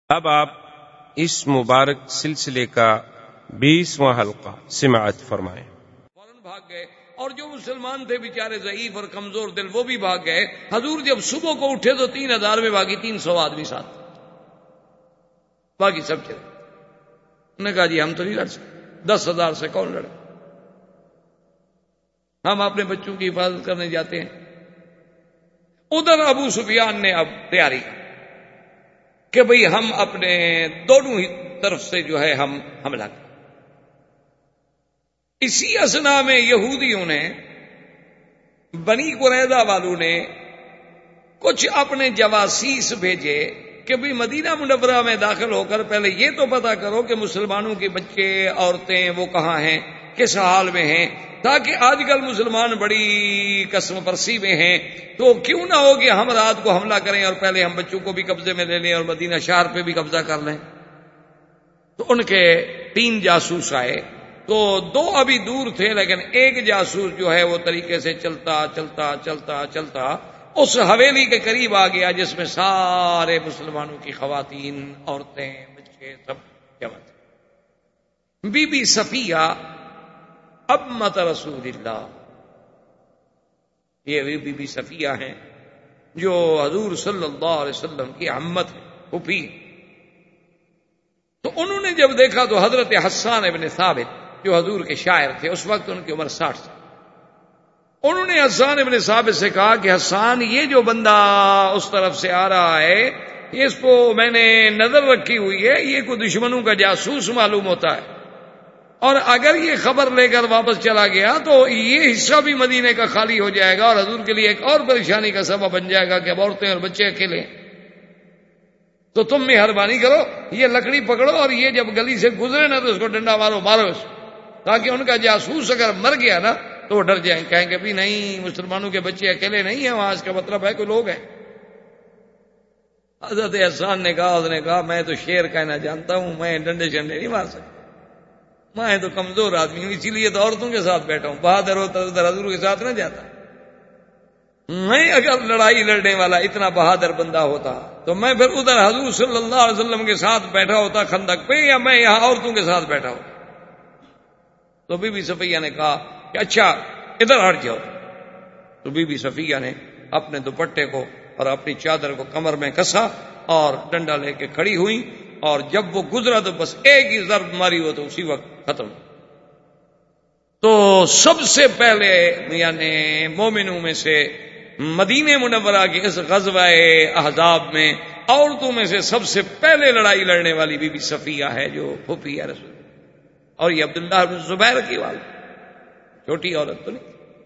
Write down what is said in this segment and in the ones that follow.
اب آپ اس مبارک سلسلے کا 20واں حلقہ سماعت فرمائیں۔ فوراً بھاگ گئے، اور جو مسلمان تھے بیچارے ضعیف اور کمزور دل وہ بھی بھاگ گئے۔ حضور جب صبح کو اٹھے تو 3000 میں باقی 300 آدمی ساتھ، باقی سب چلے۔ انہوں نے کہا جی ہم تو نہیں لڑ سکتے، 10,000 سے کون لڑے، ہم اپنے بچوں کی حفاظت کرنے جاتے ہیں۔ ادھر ابو سفیان نے اب تیاری کی کہ بھئی ہم اپنے دونوں ہی طرف سے جو ہے ہم حملہ کریں۔ اسی اثنا میں یہودیوں نے، بنی قریظہ والوں نے کچھ اپنے جواسیس بھیجے کہ بھئی مدینہ منورہ میں داخل ہو کر پہلے یہ تو پتا کرو کہ مسلمانوں کے بچے عورتیں وہ کہاں ہیں، کس حال میں ہیں، تاکہ آج کل مسلمان بڑی قسم پرسی میں ہیں، تو کیوں نہ ہو کہ ہم رات کو حملہ کریں اور پہلے ہم بچوں کو بھی قبضے میں لے لیں اور مدینہ شہر پہ بھی قبضہ کر لیں۔ تو ان کے 3 جاسوس آئے، تو 2 ابھی دور تھے، لیکن ایک جاسوس جو ہے وہ طریقے سے چلتا چلتا چلتا چلتا اس حویلی کے قریب آ گیا جس میں سارے مسلمانوں کی خواتین، عورتیں، بچے سب جمع تھے۔ بی بی صفیہ امت رسول اللہ، یہ بی بی صفیہ ہیں جو حضور صلی اللہ علیہ وسلم کی عمت ہے، پھوپھی۔ تو انہوں نے جب دیکھا تو حضرت حسان ابن ثابت جو حضور کے شاعر تھے، اس وقت ان کی عمر 60 سال، انہوں نے حسان ابن ثابت سے کہا کہ حسان، یہ جو بندہ اس طرف سے آ رہا ہے اس کو میں نے نظر رکھی ہوئی ہے، یہ کوئی دشمنوں کا جاسوس معلوم ہوتا ہے، اور اگر یہ خبر لے کر واپس چلا گیا تو یہ حصہ بھی مدینے کا خالی ہو جائے گا اور حضور کے لیے ایک اور پریشانی کا سبب بن جائے گا کہ اب عورتیں اور بچے اکیلے ہیں۔ تو تم مہربانی کرو، یہ لکڑی پکڑو اور یہ جب گلی سے گزرے نا تو اس کو ڈنڈا مارو اس، تاکہ ان کا جاسوس اگر مر گیا نا تو وہ ڈر جائیں، کہیں کہ بھی نہیں مسلمانوں کے بچے اکیلے نہیں ہیں وہاں، اس کا مطلب ہے کوئی لوگ ہیں۔ حضرت حسان نے کہا، اس نے کہا میں تو شیر کہنا جانتا ہوں، میں ڈنڈے شنڈے نہیں مار سکتا، میں تو کمزور آدمی ہوں، اسی لیے تو عورتوں کے ساتھ بیٹھا ہوں، بہادر ہوتا ادھر حضور کے ساتھ نہ جاتا۔ میں اگر لڑائی لڑنے والا اتنا بہادر بندہ ہوتا تو میں پھر ادھر حضور صلی اللہ علیہ وسلم کے ساتھ بیٹھا ہوتا خندق پہ، یا میں یہاں عورتوں کے ساتھ بیٹھا ہوتا۔ تو بی بی صفیہ نے کہا کہ اچھا ادھر ہٹ جاؤ۔ تو بی بی صفیہ نے اپنے دوپٹے کو اور اپنی چادر کو کمر میں کسا اور ڈنڈا لے کے کھڑی ہوئی، اور جب وہ گزرا تو بس ایک ہی ضرب ماری ہو تو اسی وقت ختم۔ تو سب سے پہلے یعنی مومنوں میں سے مدینہ منورہ کے اس غزوہ احزاب میں عورتوں میں سے سب سے پہلے لڑائی لڑنے والی بی بی صفیہ ہے جو پھوپھی ہے رسول، اور یہ عبداللہ بن زبیر کی والد، چھوٹی عورت تو نہیں،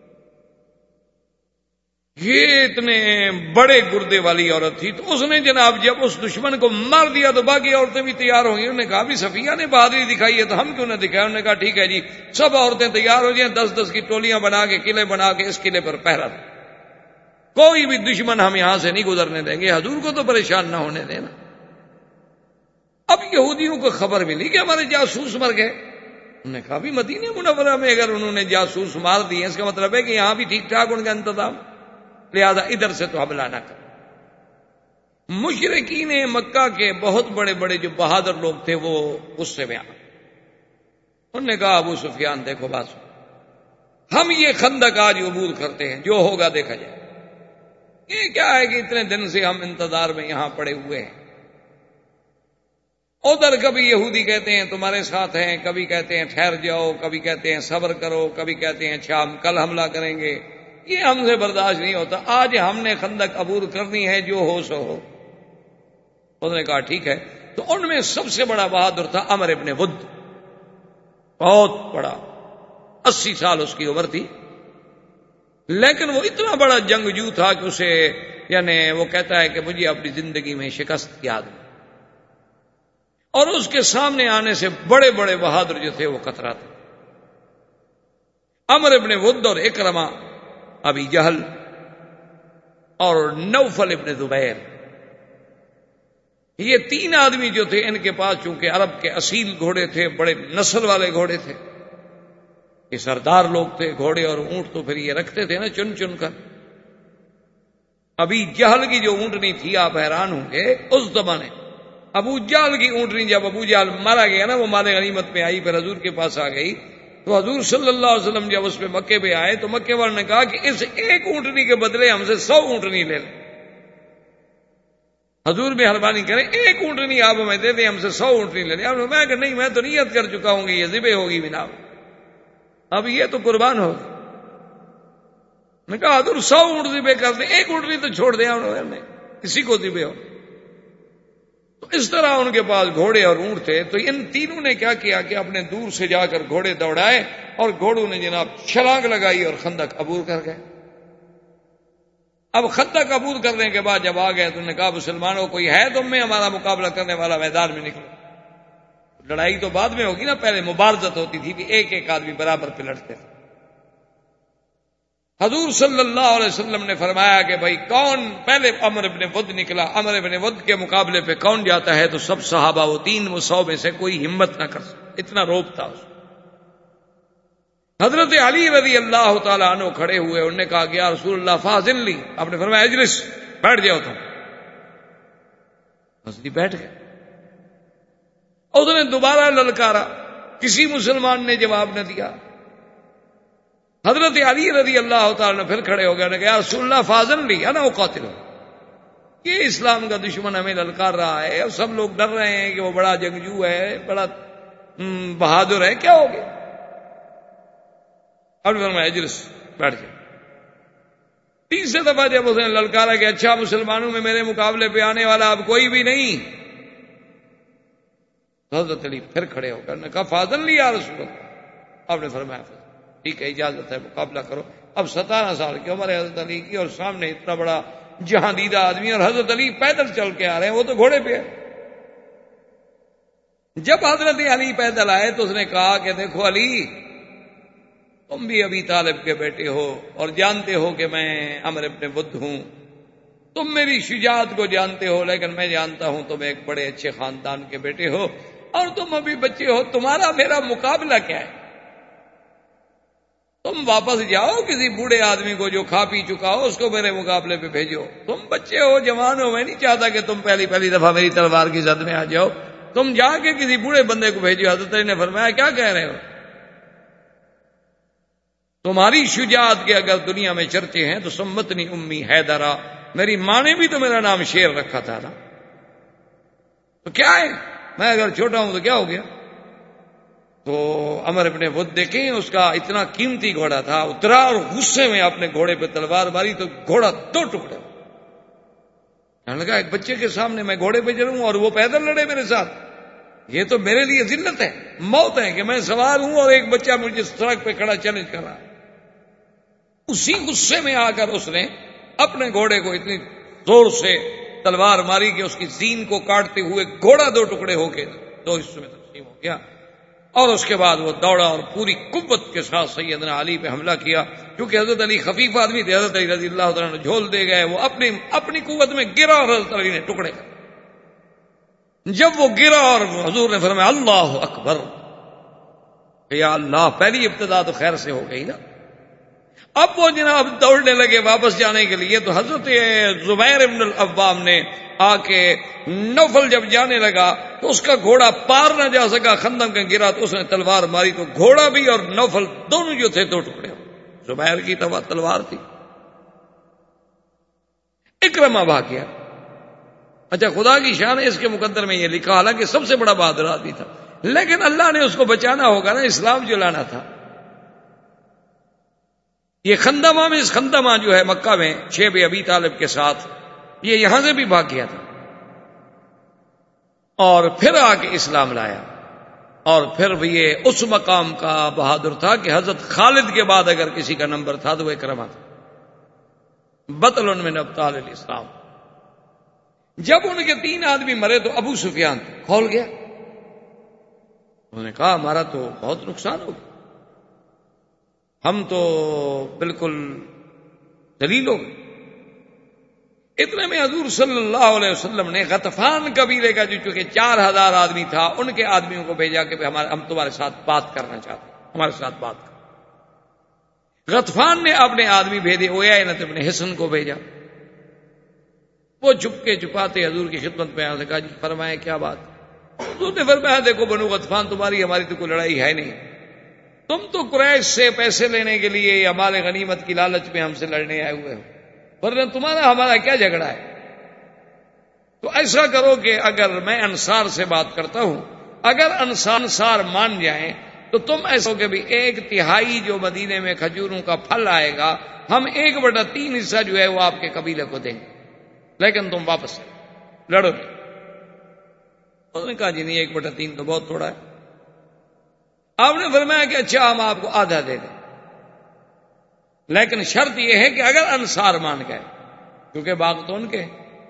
یہ اتنے بڑے گردے والی عورت تھی۔ تو اس نے جناب جب اس دشمن کو مار دیا تو باقی عورتیں بھی تیار ہو گئی۔ انہوں نے کہا بھی صفیہ نے بہادری دکھائی ہے تو ہم کیوں نہ دکھائیں؟ انہوں نے کہا ٹھیک ہے جی، سب عورتیں تیار ہو جائیں، 10-10 کی ٹولیاں بنا کے قلعے بنا کے اس قلعے پر پہرا دیں، کوئی بھی دشمن ہم یہاں سے نہیں گزرنے دیں گے، حضور کو تو پریشان نہ ہونے دینا۔ اب یہودیوں کو خبر ملی کہ ہمارے جاسوس مر گئے۔ انہوں نے کہا بھی مدینہ منورہ میں اگر انہوں نے جاسوس مار دیے اس کا مطلب ہے کہ یہاں بھی ٹھیک ٹھاک ان کا انتظام، لہذا ادھر سے تو حملہ نہ کر۔ مشرکین مکہ کے بہت بڑے بڑے جو بہادر لوگ تھے وہ غصے میں آ گئے۔ انہوں نے کہا ابو سفیان دیکھو بات سنو، ہم یہ خندق آج عبور کرتے ہیں، جو ہوگا دیکھا جائے، یہ کیا ہے کہ اتنے دن سے ہم انتظار میں یہاں پڑے ہوئے ہیں۔ ادھر کبھی یہودی کہتے ہیں تمہارے ساتھ ہیں، کبھی کہتے ہیں ٹھہر جاؤ، کبھی کہتے ہیں صبر کرو، کبھی کہتے ہیں اچھا ہم کل حملہ کریں گے، یہ ہم سے برداشت نہیں ہوتا، آج ہم نے خندق عبور کرنی ہے، جو ہو سو ہو۔ انہوں نے کہا ٹھیک ہے۔ تو ان میں سب سے بڑا بہادر تھا عمر ابن ود، بہت بڑا، 80 سال اس کی عمر تھی، لیکن وہ اتنا بڑا جنگجو تھا کہ اسے یعنی وہ کہتا ہے کہ مجھے اپنی زندگی میں شکست یاد ہے، اور اس کے سامنے آنے سے بڑے بڑے بہادر جو تھے وہ کترا تھے۔ عمر ابن ود اور اکرمہ، ابی جہل اور نوفل ابن زبیر، یہ 3 آدمی جو تھے ان کے پاس چونکہ عرب کے اصیل گھوڑے تھے، بڑے نسل والے گھوڑے تھے، یہ سردار لوگ تھے، گھوڑے اور اونٹ تو پھر یہ رکھتے تھے نا چن چن کر۔ ابھی جہل کی جو اونٹنی تھی آپ حیران ہوں گے، اس زمانے ابو جہل کی اونٹنی جب ابو جہل مارا گیا نا، وہ مال غنیمت میں آئی، پھر حضور کے پاس آ گئی، تو حضور صلی اللہ علیہ وسلم جب اس پہ مکے پہ آئے تو مکے والوں نے کہا کہ اس ایک اونٹنی کے بدلے ہم سے 100 اونٹنی لے لیں، حضور مہربانی کریں ایک اونٹنی آپ ہمیں دے دیں، ہم سے 100 اونٹنی لے لیں۔ میں کہ نہیں، میں تو نیت کر چکا ہوں کہ یہ ذبح ہوگی بنا، اب یہ تو قربان ہوگی۔ میں کہا حضور 100 اونٹ ذبح کر دیں، ایک اونٹنی تو چھوڑ دیں ہم کسی کو ذبح ہو۔ تو اس طرح ان کے پاس گھوڑے اور اونٹ تھے، تو ان تینوں نے کیا کیا کہ اپنے دور سے جا کر گھوڑے دوڑائے اور گھوڑوں نے جناب چھلانگ لگائی اور خندق عبور کر گئے۔ اب خندق عبور کرنے کے بعد جب آ گئے تو انہوں نے کہا مسلمانوں کوئی ہے تم میں ہمارا مقابلہ کرنے والا، میدان میں نکلو۔ لڑائی تو بعد میں ہوگی نا، پہلے مبارزت ہوتی تھی کہ ایک ایک آدمی برابر پہ لڑتے تھے۔ حضور صلی اللہ علیہ وسلم نے فرمایا کہ بھائی کون پہلے، عمر بن ود نکلا، عمر بن ود کے مقابلے پہ کون جاتا ہے؟ تو سب صحابہ وہ 100 میں سے کوئی ہمت نہ کر سکتا، اتنا روب تھا اس کو۔ حضرت علی رضی اللہ تعالیٰ عنہ کھڑے ہوئے، انہوں نے کہا کہ یا رسول اللہ فاضل لی، آپ نے فرمایا اجلس، بیٹھ جاؤ تم، حضرت بیٹھ گئے۔ اس نے دوبارہ للکارا، کسی مسلمان نے جواب نہ دیا۔ حضرت علی رضی اللہ تعالیٰ نے پھر کھڑے ہو گئے، انہوں نے کہا یا رسول اللہ فاضل لی انا اقاتل، یہ اسلام کا دشمن ہمیں للکار رہا ہے اور سب لوگ ڈر رہے ہیں کہ وہ بڑا جنگجو ہے، بڑا بہادر ہے، کیا ہو گیا؟ اب فرمایا اجلس، بیٹھ جائے۔ تیسرے دفعہ جب اس نے للکارا کہ اچھا مسلمانوں میں میرے مقابلے پہ آنے والا اب کوئی بھی نہیں، تو حضرت علی پھر کھڑے ہو کر نے کہا فاضل لی یا رسول اللہ، آپ نے فرمایا ٹھیک ہے اجازت ہے، مقابلہ کرو۔ اب 17 سال کی عمر ہے حضرت علی کی، اور سامنے اتنا بڑا جہاں دیدہ آدمی، اور حضرت علی پیدل چل کے آ رہے ہیں، وہ تو گھوڑے پہ ہے۔ جب حضرت علی پیدل آئے تو اس نے کہا کہ دیکھو علی، تم بھی ابی طالب کے بیٹے ہو اور جانتے ہو کہ میں عمر بن ود ہوں، تم میری شجاعت کو جانتے ہو، لیکن میں جانتا ہوں تم ایک بڑے اچھے خاندان کے بیٹے ہو اور تم ابھی بچے ہو، تمہارا میرا مقابلہ کیا ہے؟ تم واپس جاؤ، کسی بوڑھے آدمی کو جو کھا پی چکا ہو اس کو میرے مقابلے پہ بھیجو، تم بچے ہو، جوان ہو، میں نہیں چاہتا کہ تم پہلی دفعہ میری تلوار کی زد میں آ جاؤ، تم جا کے کسی بوڑھے بندے کو بھیجو۔ حضرت علی نے فرمایا کیا کہہ رہے ہو؟ تمہاری شجاعت کے اگر دنیا میں چرچے ہیں تو سمتنی امی حیدرہ، میری ماں نے بھی تو میرا نام شیر رکھا تھا نا، تو کیا ہے، میں اگر چھوٹا ہوں تو کیا ہو گیا؟ تو عمر بن ود دیکھیں، اس کا اتنا قیمتی گھوڑا تھا، اترا اور غصے میں اپنے گھوڑے پہ تلوار ماری تو گھوڑا 2 ٹکڑے۔ کہنے لگا ایک بچے کے سامنے میں گھوڑے پہ چلوں اور وہ پیدل لڑے میرے ساتھ، یہ تو میرے لیے ذلت ہے، موت ہے کہ میں سوار ہوں اور ایک بچہ مجھے سڑک پہ کھڑا چیلنج کر رہا ہے۔ اسی غصے میں آ کر اس نے اپنے گھوڑے کو اتنی زور سے تلوار ماری کہ اس کی زین کو کاٹتے ہوئے گھوڑا 2 ٹکڑے ہو کے 2 حصوں میں تقسیم ہو گیا، اور اس کے بعد وہ دوڑا اور پوری قوت کے ساتھ سیدنا علی پہ حملہ کیا۔ کیونکہ حضرت علی خفیف آدمی تھے، حضرت علی رضی اللہ تعالیٰ نے جھول دے گئے، وہ اپنی قوت میں گرا اور حضرت علی نے ٹکڑے کر۔ جب وہ گرا اور حضور نے فرمایا اللہ اکبر، یا اللہ، پہلی ابتدا تو خیر سے ہو گئی نا۔ اب وہ جناب دوڑنے لگے واپس جانے کے لیے، تو حضرت زبیر ابن العوام نے آ کے نوفل جب جانے لگا تو اس کا گھوڑا پار نہ جا سکا، خندق میں گرا تو اس نے تلوار ماری تو گھوڑا بھی اور نوفل دونوں جو تھے 2 ٹکڑے ہو۔ زبیر کی تلوار تھی، اکرمہ بھاگ گیا۔ اچھا، خدا کی شان ہے، اس کے مقدر میں یہ لکھا، حالانکہ سب سے بڑا بہادر آدمی تھا، لیکن اللہ نے اس کو بچانا ہوگا نا، اسلام جو لانا تھا۔ یہ خندمہ جو ہے مکہ میں شیب ابی طالب کے ساتھ، یہ یہاں سے بھی بھاگ گیا تھا اور پھر آ کے اسلام لایا، اور پھر بھی یہ اس مقام کا بہادر تھا کہ حضرت خالد کے بعد اگر کسی کا نمبر تھا تو وہ اکرمہ تھا، بطل من ابطال الاسلام۔ جب ان کے 3 آدمی مرے تو ابو سفیان کھول گیا، انہوں نے کہا ہمارا تو بہت نقصان ہو گیا، ہم تو بالکل ذلیل ہو گئے۔ اتنے میں حضور صلی اللہ علیہ وسلم نے غطفان قبیلے کا جو چونکہ 4000 آدمی تھا، ان کے آدمیوں کو بھیجا کہ ہم تمہارے ساتھ بات کرنا چاہتے ہیں، ہمارے ساتھ بات کر۔ غطفان نے اپنے آدمی بھیجے، اویینہ ابن حصن کو بھیجا، وہ چھپکے چھپاتے حضور کی خدمت میں آنے کہا جی فرمائیں کیا بات. حضور نے فرمایا دیکھو بنو غطفان تمہاری ہماری تو کوئی لڑائی ہے نہیں. تم تو قریش سے پیسے لینے کے لیے یا مال غنیمت کی لالچ میں ہم سے لڑنے آئے ہوئے ہو، ورنہ تمہارا ہمارا کیا جھگڑا ہے. تو ایسا کرو کہ اگر میں انصار سے بات کرتا ہوں، اگر انصار مان جائیں تو تم ایسا ہو کہ بھی 1/3 جو مدینے میں کھجوروں کا پھل آئے گا ہم 1/3 حصہ جو ہے وہ آپ کے قبیلے کو دیں گے، لیکن تم واپس لڑو. انہوں نے کہا جی نہیں 1/3 تو بہت تھوڑا ہے. آپ نے فرمایا کہ اچھا ہم آپ کو آدھا دے دیں، لیکن شرط یہ ہے کہ اگر انصار مان گئے، کیونکہ باغ تو ان کے.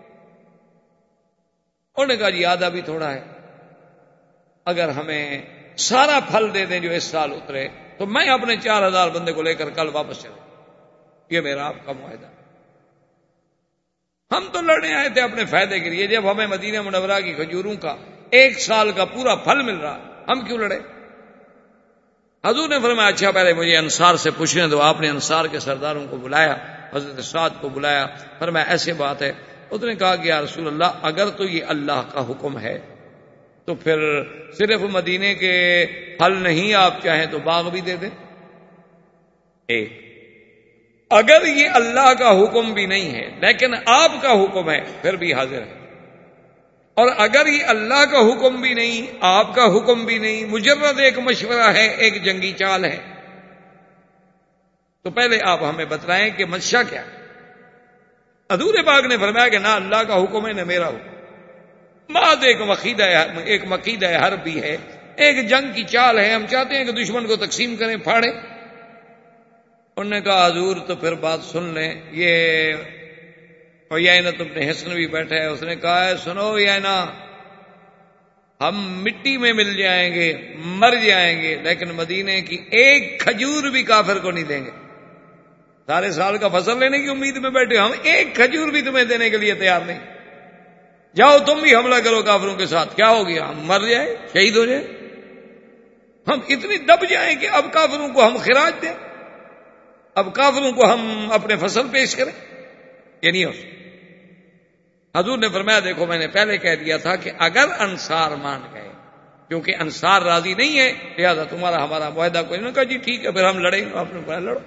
انہوں نے کہا جی آدھا بھی تھوڑا ہے، اگر ہمیں سارا پھل دے دیں جو اس سال اترے تو میں اپنے 4000 بندے کو لے کر کل واپس چلوں. یہ میرا آپ کا معاہدہ. ہم تو لڑنے آئے تھے اپنے فائدے کے لیے، جب ہمیں مدینہ منورہ کی کھجوروں کا 1 سال کا پورا پھل مل رہا ہم کیوں لڑے. حضور نے فرمایا اچھا پہلے مجھے انصار سے پوچھنے دو. آپ نے انصار کے سرداروں کو بلایا، حضرت سعد کو بلایا، فرمایا ایسے بات ہے. اس نے کہا کہ یا رسول اللہ اگر تو یہ اللہ کا حکم ہے تو پھر صرف مدینے کے پھل نہیں، آپ چاہیں تو باغ بھی دے دیں. اگر یہ اللہ کا حکم بھی نہیں ہے لیکن آپ کا حکم ہے پھر بھی حاضر ہے. اور اگر یہ اللہ کا حکم بھی نہیں، آپ کا حکم بھی نہیں، مجرد ایک مشورہ ہے، ایک جنگی چال ہے، تو پہلے آپ ہمیں بتلائیں کہ منشا کیا. حضور پاک نے فرمایا کہ نہ اللہ کا حکم ہے نہ میرا حکم، بعد ایک مقیدہ حرب بھی ہے، ایک جنگ کی چال ہے. ہم چاہتے ہیں کہ دشمن کو تقسیم کریں، پھاڑیں. انہوں نے کہا حضور تو پھر بات سن لیں. یہ عیینہ ابن حصن بھی بیٹھا ہے. اس نے کہا ہے سنو عیینہ، ہم مٹی میں مل جائیں گے، مر جائیں گے، لیکن مدینے کی 1 کھجور بھی کافر کو نہیں دیں گے. سارے سال کا فصل لینے کی امید میں بیٹھے، ہم 1 کھجور بھی تمہیں دینے کے لیے تیار نہیں. جاؤ تم بھی حملہ کرو کافروں کے ساتھ. کیا ہو گیا؟ ہم مر جائیں، شہید ہو جائیں، ہم اتنی دب جائیں کہ اب کافروں کو ہم خراج دیں، اب کافروں کو ہم اپنے فصل پیش کریں. یہ نہیں ہو سکتا. حضور نے فرمایا دیکھو میں نے پہلے کہہ دیا تھا کہ اگر انصار مان گئے، کیونکہ انصار راضی نہیں ہے لہذا تمہارا ہمارا معاہدہ کوئی نہیں. کہا جی ٹھیک ہے پھر ہم لڑیں گے. آپ نے کہا لڑو.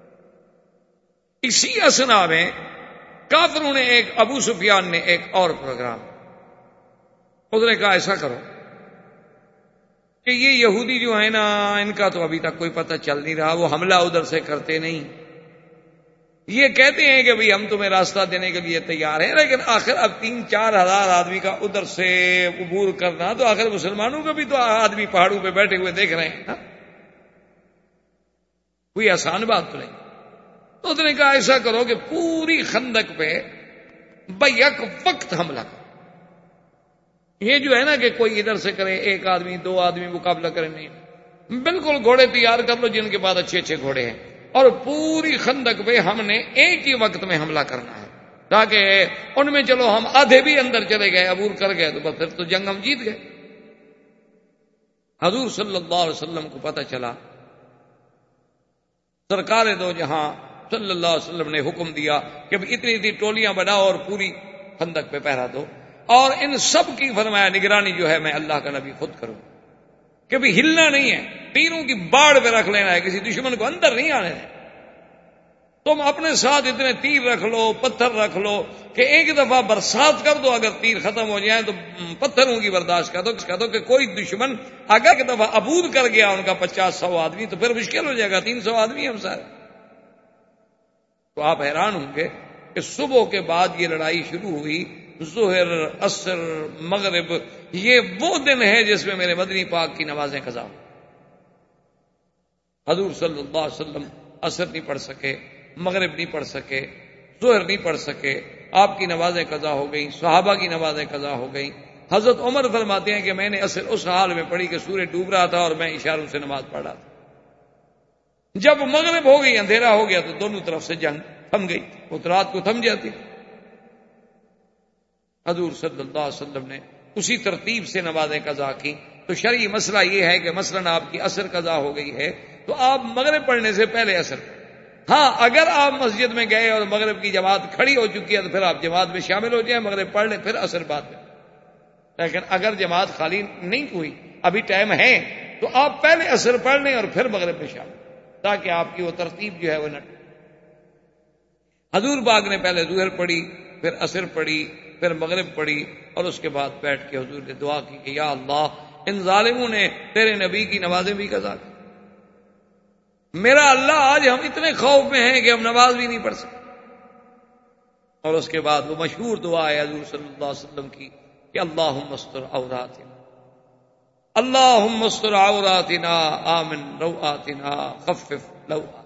اسی اثنا میں کافروں نے ابو سفیان نے ایک اور پروگرام. اس نے کہا ایسا کرو کہ یہ یہودی جو ہے نا ان کا تو ابھی تک کوئی پتہ چل نہیں رہا، وہ حملہ ادھر سے کرتے نہیں. یہ کہتے ہیں کہ بھئی ہم تمہیں راستہ دینے کے لیے تیار ہیں، لیکن آخر اب 3-4 ہزار آدمی کا ادھر سے عبور کرنا تو آخر مسلمانوں کا بھی تو آدمی پہاڑوں پہ بیٹھے ہوئے دیکھ رہے ہیں نا، کوئی آسان بات تو نہیں. تو اس نے کہا ایسا کرو کہ پوری خندق پہ بیک وقت حملہ کرو. یہ جو ہے نا کہ کوئی ادھر سے کرے، 1 آدمی 2 آدمی مقابلہ کرے، نہیں، بالکل گھوڑے تیار کر لو جن کے بعد اچھے گھوڑے ہیں، اور پوری خندق پہ ہم نے ایک ہی وقت میں حملہ کرنا ہے، تاکہ ان میں چلو ہم آدھے بھی اندر چلے گئے، عبور کر گئے تو پھر تو جنگ ہم جیت گئے. حضور صلی اللہ علیہ وسلم کو پتہ چلا، سرکار دو جہاں صلی اللہ علیہ وسلم نے حکم دیا کہ اتنی ٹولیاں بناؤ اور پوری خندق پہ پہرا دو، اور ان سب کی فرمایا نگرانی جو ہے میں اللہ کا نبی خود کروں، کہ بھی ہلنا نہیں ہے، تیروں کی باڑ پہ رکھ لینا ہے، کسی دشمن کو اندر نہیں آنے ہے. تم اپنے ساتھ اتنے تیر رکھ لو، پتھر رکھ لو کہ ایک دفعہ برسات کر دو، اگر تیر ختم ہو جائیں تو پتھروں کی برداشت کر دو کہ کوئی دشمن اگر ایک دفعہ عبور کر گیا ان کا 50-100 آدمی تو پھر مشکل ہو جائے گا، 300 آدمی ہم سارے. تو آپ حیران ہوں گے کہ صبح کے بعد یہ لڑائی شروع ہوئی، ظہر، عصر، مغرب، یہ وہ دن ہے جس میں میرے مدنی پاک کی نمازیں قضا ہوئی. حضور صلی اللہ علیہ وسلم عصر نہیں پڑھ سکے، مغرب نہیں پڑھ سکے، ظہر نہیں پڑھ سکے، آپ کی نمازیں قضا ہو گئیں، صحابہ کی نمازیں قضا ہو گئیں. حضرت عمر فرماتے ہیں کہ میں نے عصر اس حال میں پڑھی کہ سورج ڈوب رہا تھا اور میں اشاروں سے نماز پڑھ رہا تھا. جب مغرب ہو گئی، اندھیرا ہو گیا تو دونوں طرف سے جنگ تھم گئی، وہ تو رات کو تھم جاتی. حضور صلی اللہ علیہ وسلم نے اسی ترتیب سے نمازیں قضا کی. تو شرعی مسئلہ یہ ہے کہ مثلا آپ کی عصر قضا ہو گئی ہے تو آپ مغرب پڑھنے سے پہلے عصر، ہاں اگر آپ مسجد میں گئے اور مغرب کی جماعت کھڑی ہو چکی ہے تو پھر آپ جماعت میں شامل ہو جائیں، مغرب پڑھ لیں، پھر عصر بعد میں. لیکن اگر جماعت خالی نہیں ہوئی، ابھی ٹائم ہے، تو آپ پہلے عصر پڑھ لیں اور پھر مغرب میں شامل، تاکہ آپ کی وہ ترتیب جو ہے وہ نہ ٹوٹے. حضور پاک نے پہلے ظہر پڑھی، پھر عصر پڑھی، پھر مغرب پڑھی، اور اس کے بعد بیٹھ کے حضور نے دعا کی کہ یا اللہ ان ظالموں نے تیرے نبی کی نمازیں بھی قضا کی. میرا اللہ آج ہم اتنے خوف میں ہیں کہ ہم نماز بھی نہیں پڑھ سکتے. اور اس کے بعد وہ مشہور دعا ہے حضور صلی اللہ علیہ وسلم کی کہ اللہم استر عوراتنا، اللہم استر عوراتنا، آمن روآتنا، خفف لوآتنا،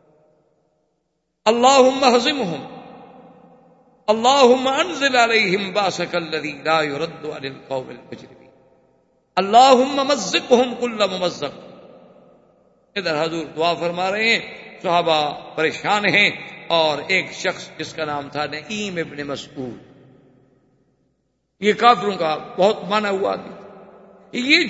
اللہم اہزمہم، اللہم انزل علیہم باسک الذی لا یرد عن القوم المجرمین، اللہم مزقہم کل ممزق. ادھر حضور دعا فرما رہے ہیں، صحابہ پریشان ہیں، اور ایک شخص جس کا نام تھا نعیم ابن مسعود، یہ کافروں کا بہت مانا ہوا آدمی، یہ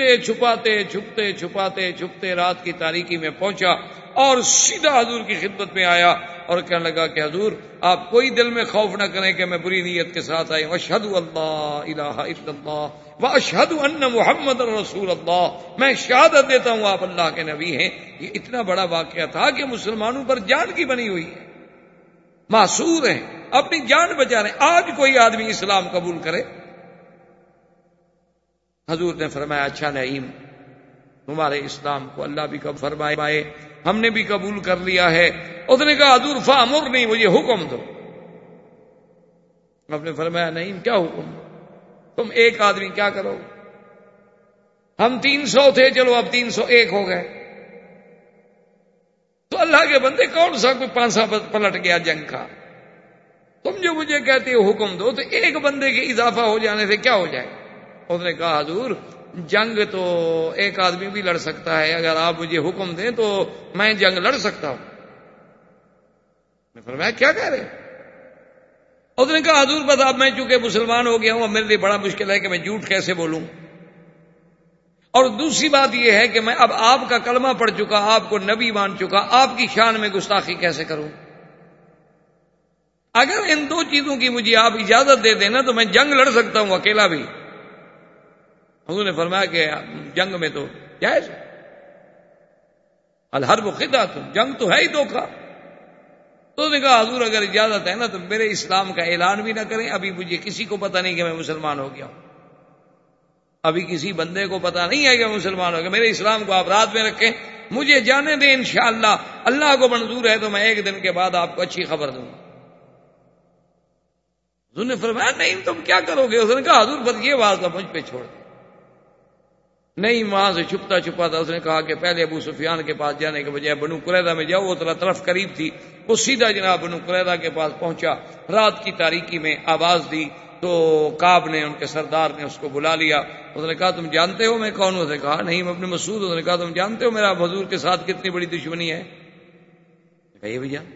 چھپتے رات کی تاریکی میں پہنچا اور سیدھا حضور کی خدمت میں آیا اور کہنے لگا کہ حضور آپ کوئی دل میں خوف نہ کریں کہ میں بری نیت کے ساتھ آئی، واشہد اللہ الہ الا اللہ واشہد ان محمد رسول اللہ، میں شہادت دیتا ہوں آپ اللہ کے نبی ہیں. یہ اتنا بڑا واقعہ تھا کہ مسلمانوں پر جان کی بنی ہوئی ہے، معصور ہیں، اپنی جان بچا رہے ہیں. آج کوئی آدمی اسلام قبول کرے، حضور نے فرمایا اچھا نعیم تمہارے اسلام کو اللہ بھی قبول فرمائے، ہم نے بھی قبول کر لیا ہے. اس نے کہا حضور فامرنی، مجھے حکم دو. آپ نے فرمایا نعیم کیا حکم، تم ایک آدمی کیا کرو گے؟ ہم 300 تھے، چلو اب 301 ہو گئے. تو اللہ کے بندے کون سا کوئی پانسا پلٹ گیا جنگ کا، تم جو مجھے کہتے ہو حکم دو، تو ایک بندے کے اضافہ ہو جانے سے کیا ہو جائے؟ اس نے کہا حضور جنگ تو ایک آدمی بھی لڑ سکتا ہے، اگر آپ مجھے حکم دیں تو میں جنگ لڑ سکتا ہوں. میں فرمایا کیا کہہ رہے؟ اس نے کہا حضور بس اب میں چونکہ مسلمان ہو گیا ہوں، اب میرے لیے بڑا مشکل ہے کہ میں جھوٹ کیسے بولوں، اور دوسری بات یہ ہے کہ میں اب آپ کا کلمہ پڑھ چکا، آپ کو نبی مان چکا، آپ کی شان میں گستاخی کیسے کروں؟ اگر ان دو چیزوں کی مجھے آپ اجازت دے دینا تو میں جنگ لڑ سکتا ہوں اکیلا بھی. حضور نے فرمایا کہ جنگ میں تو جائز ہے، الحرب خدعۃ، جنگ تو ہے ہی دھوکہ. تو اس نے کہا حضور اگر اجازت ہے نا تو میرے اسلام کا اعلان بھی نہ کریں، ابھی مجھے کسی کو پتہ نہیں کہ میں مسلمان ہو گیا ہوں، ابھی کسی بندے کو پتہ نہیں ہے کہ میں مسلمان ہو گیا. میرے اسلام کو آپ رات میں رکھیں، مجھے جانے دیں، انشاءاللہ اللہ کو منظور ہے تو میں ایک دن کے بعد آپ کو اچھی خبر دوں گا. حضور نے فرمایا نہیں تم کیا کرو گے؟ اس نے کہا حضور بس یہ بات مجھ پہ چھوڑ دیں. نہیں وہاں سے چھپتا تھا. اس نے کہا کہ پہلے ابو سفیان کے پاس جانے کے بجائے بنو قریظہ میں جاؤ، وہ طرف قریب تھی. وہ سیدھا جناب بنو قریظہ کے پاس پہنچا، رات کی تاریکی میں آواز دی تو کعب نے، ان کے سردار نے اس کو بلا لیا. اس نے کہا تم جانتے ہو میں کون ہوں؟ اس نے کہا نہیں میں ابن مسعود. اس نے کہا تم جانتے ہو میرا حضور کے ساتھ کتنی بڑی دشمنی ہے؟ کہا یہ بھی جان،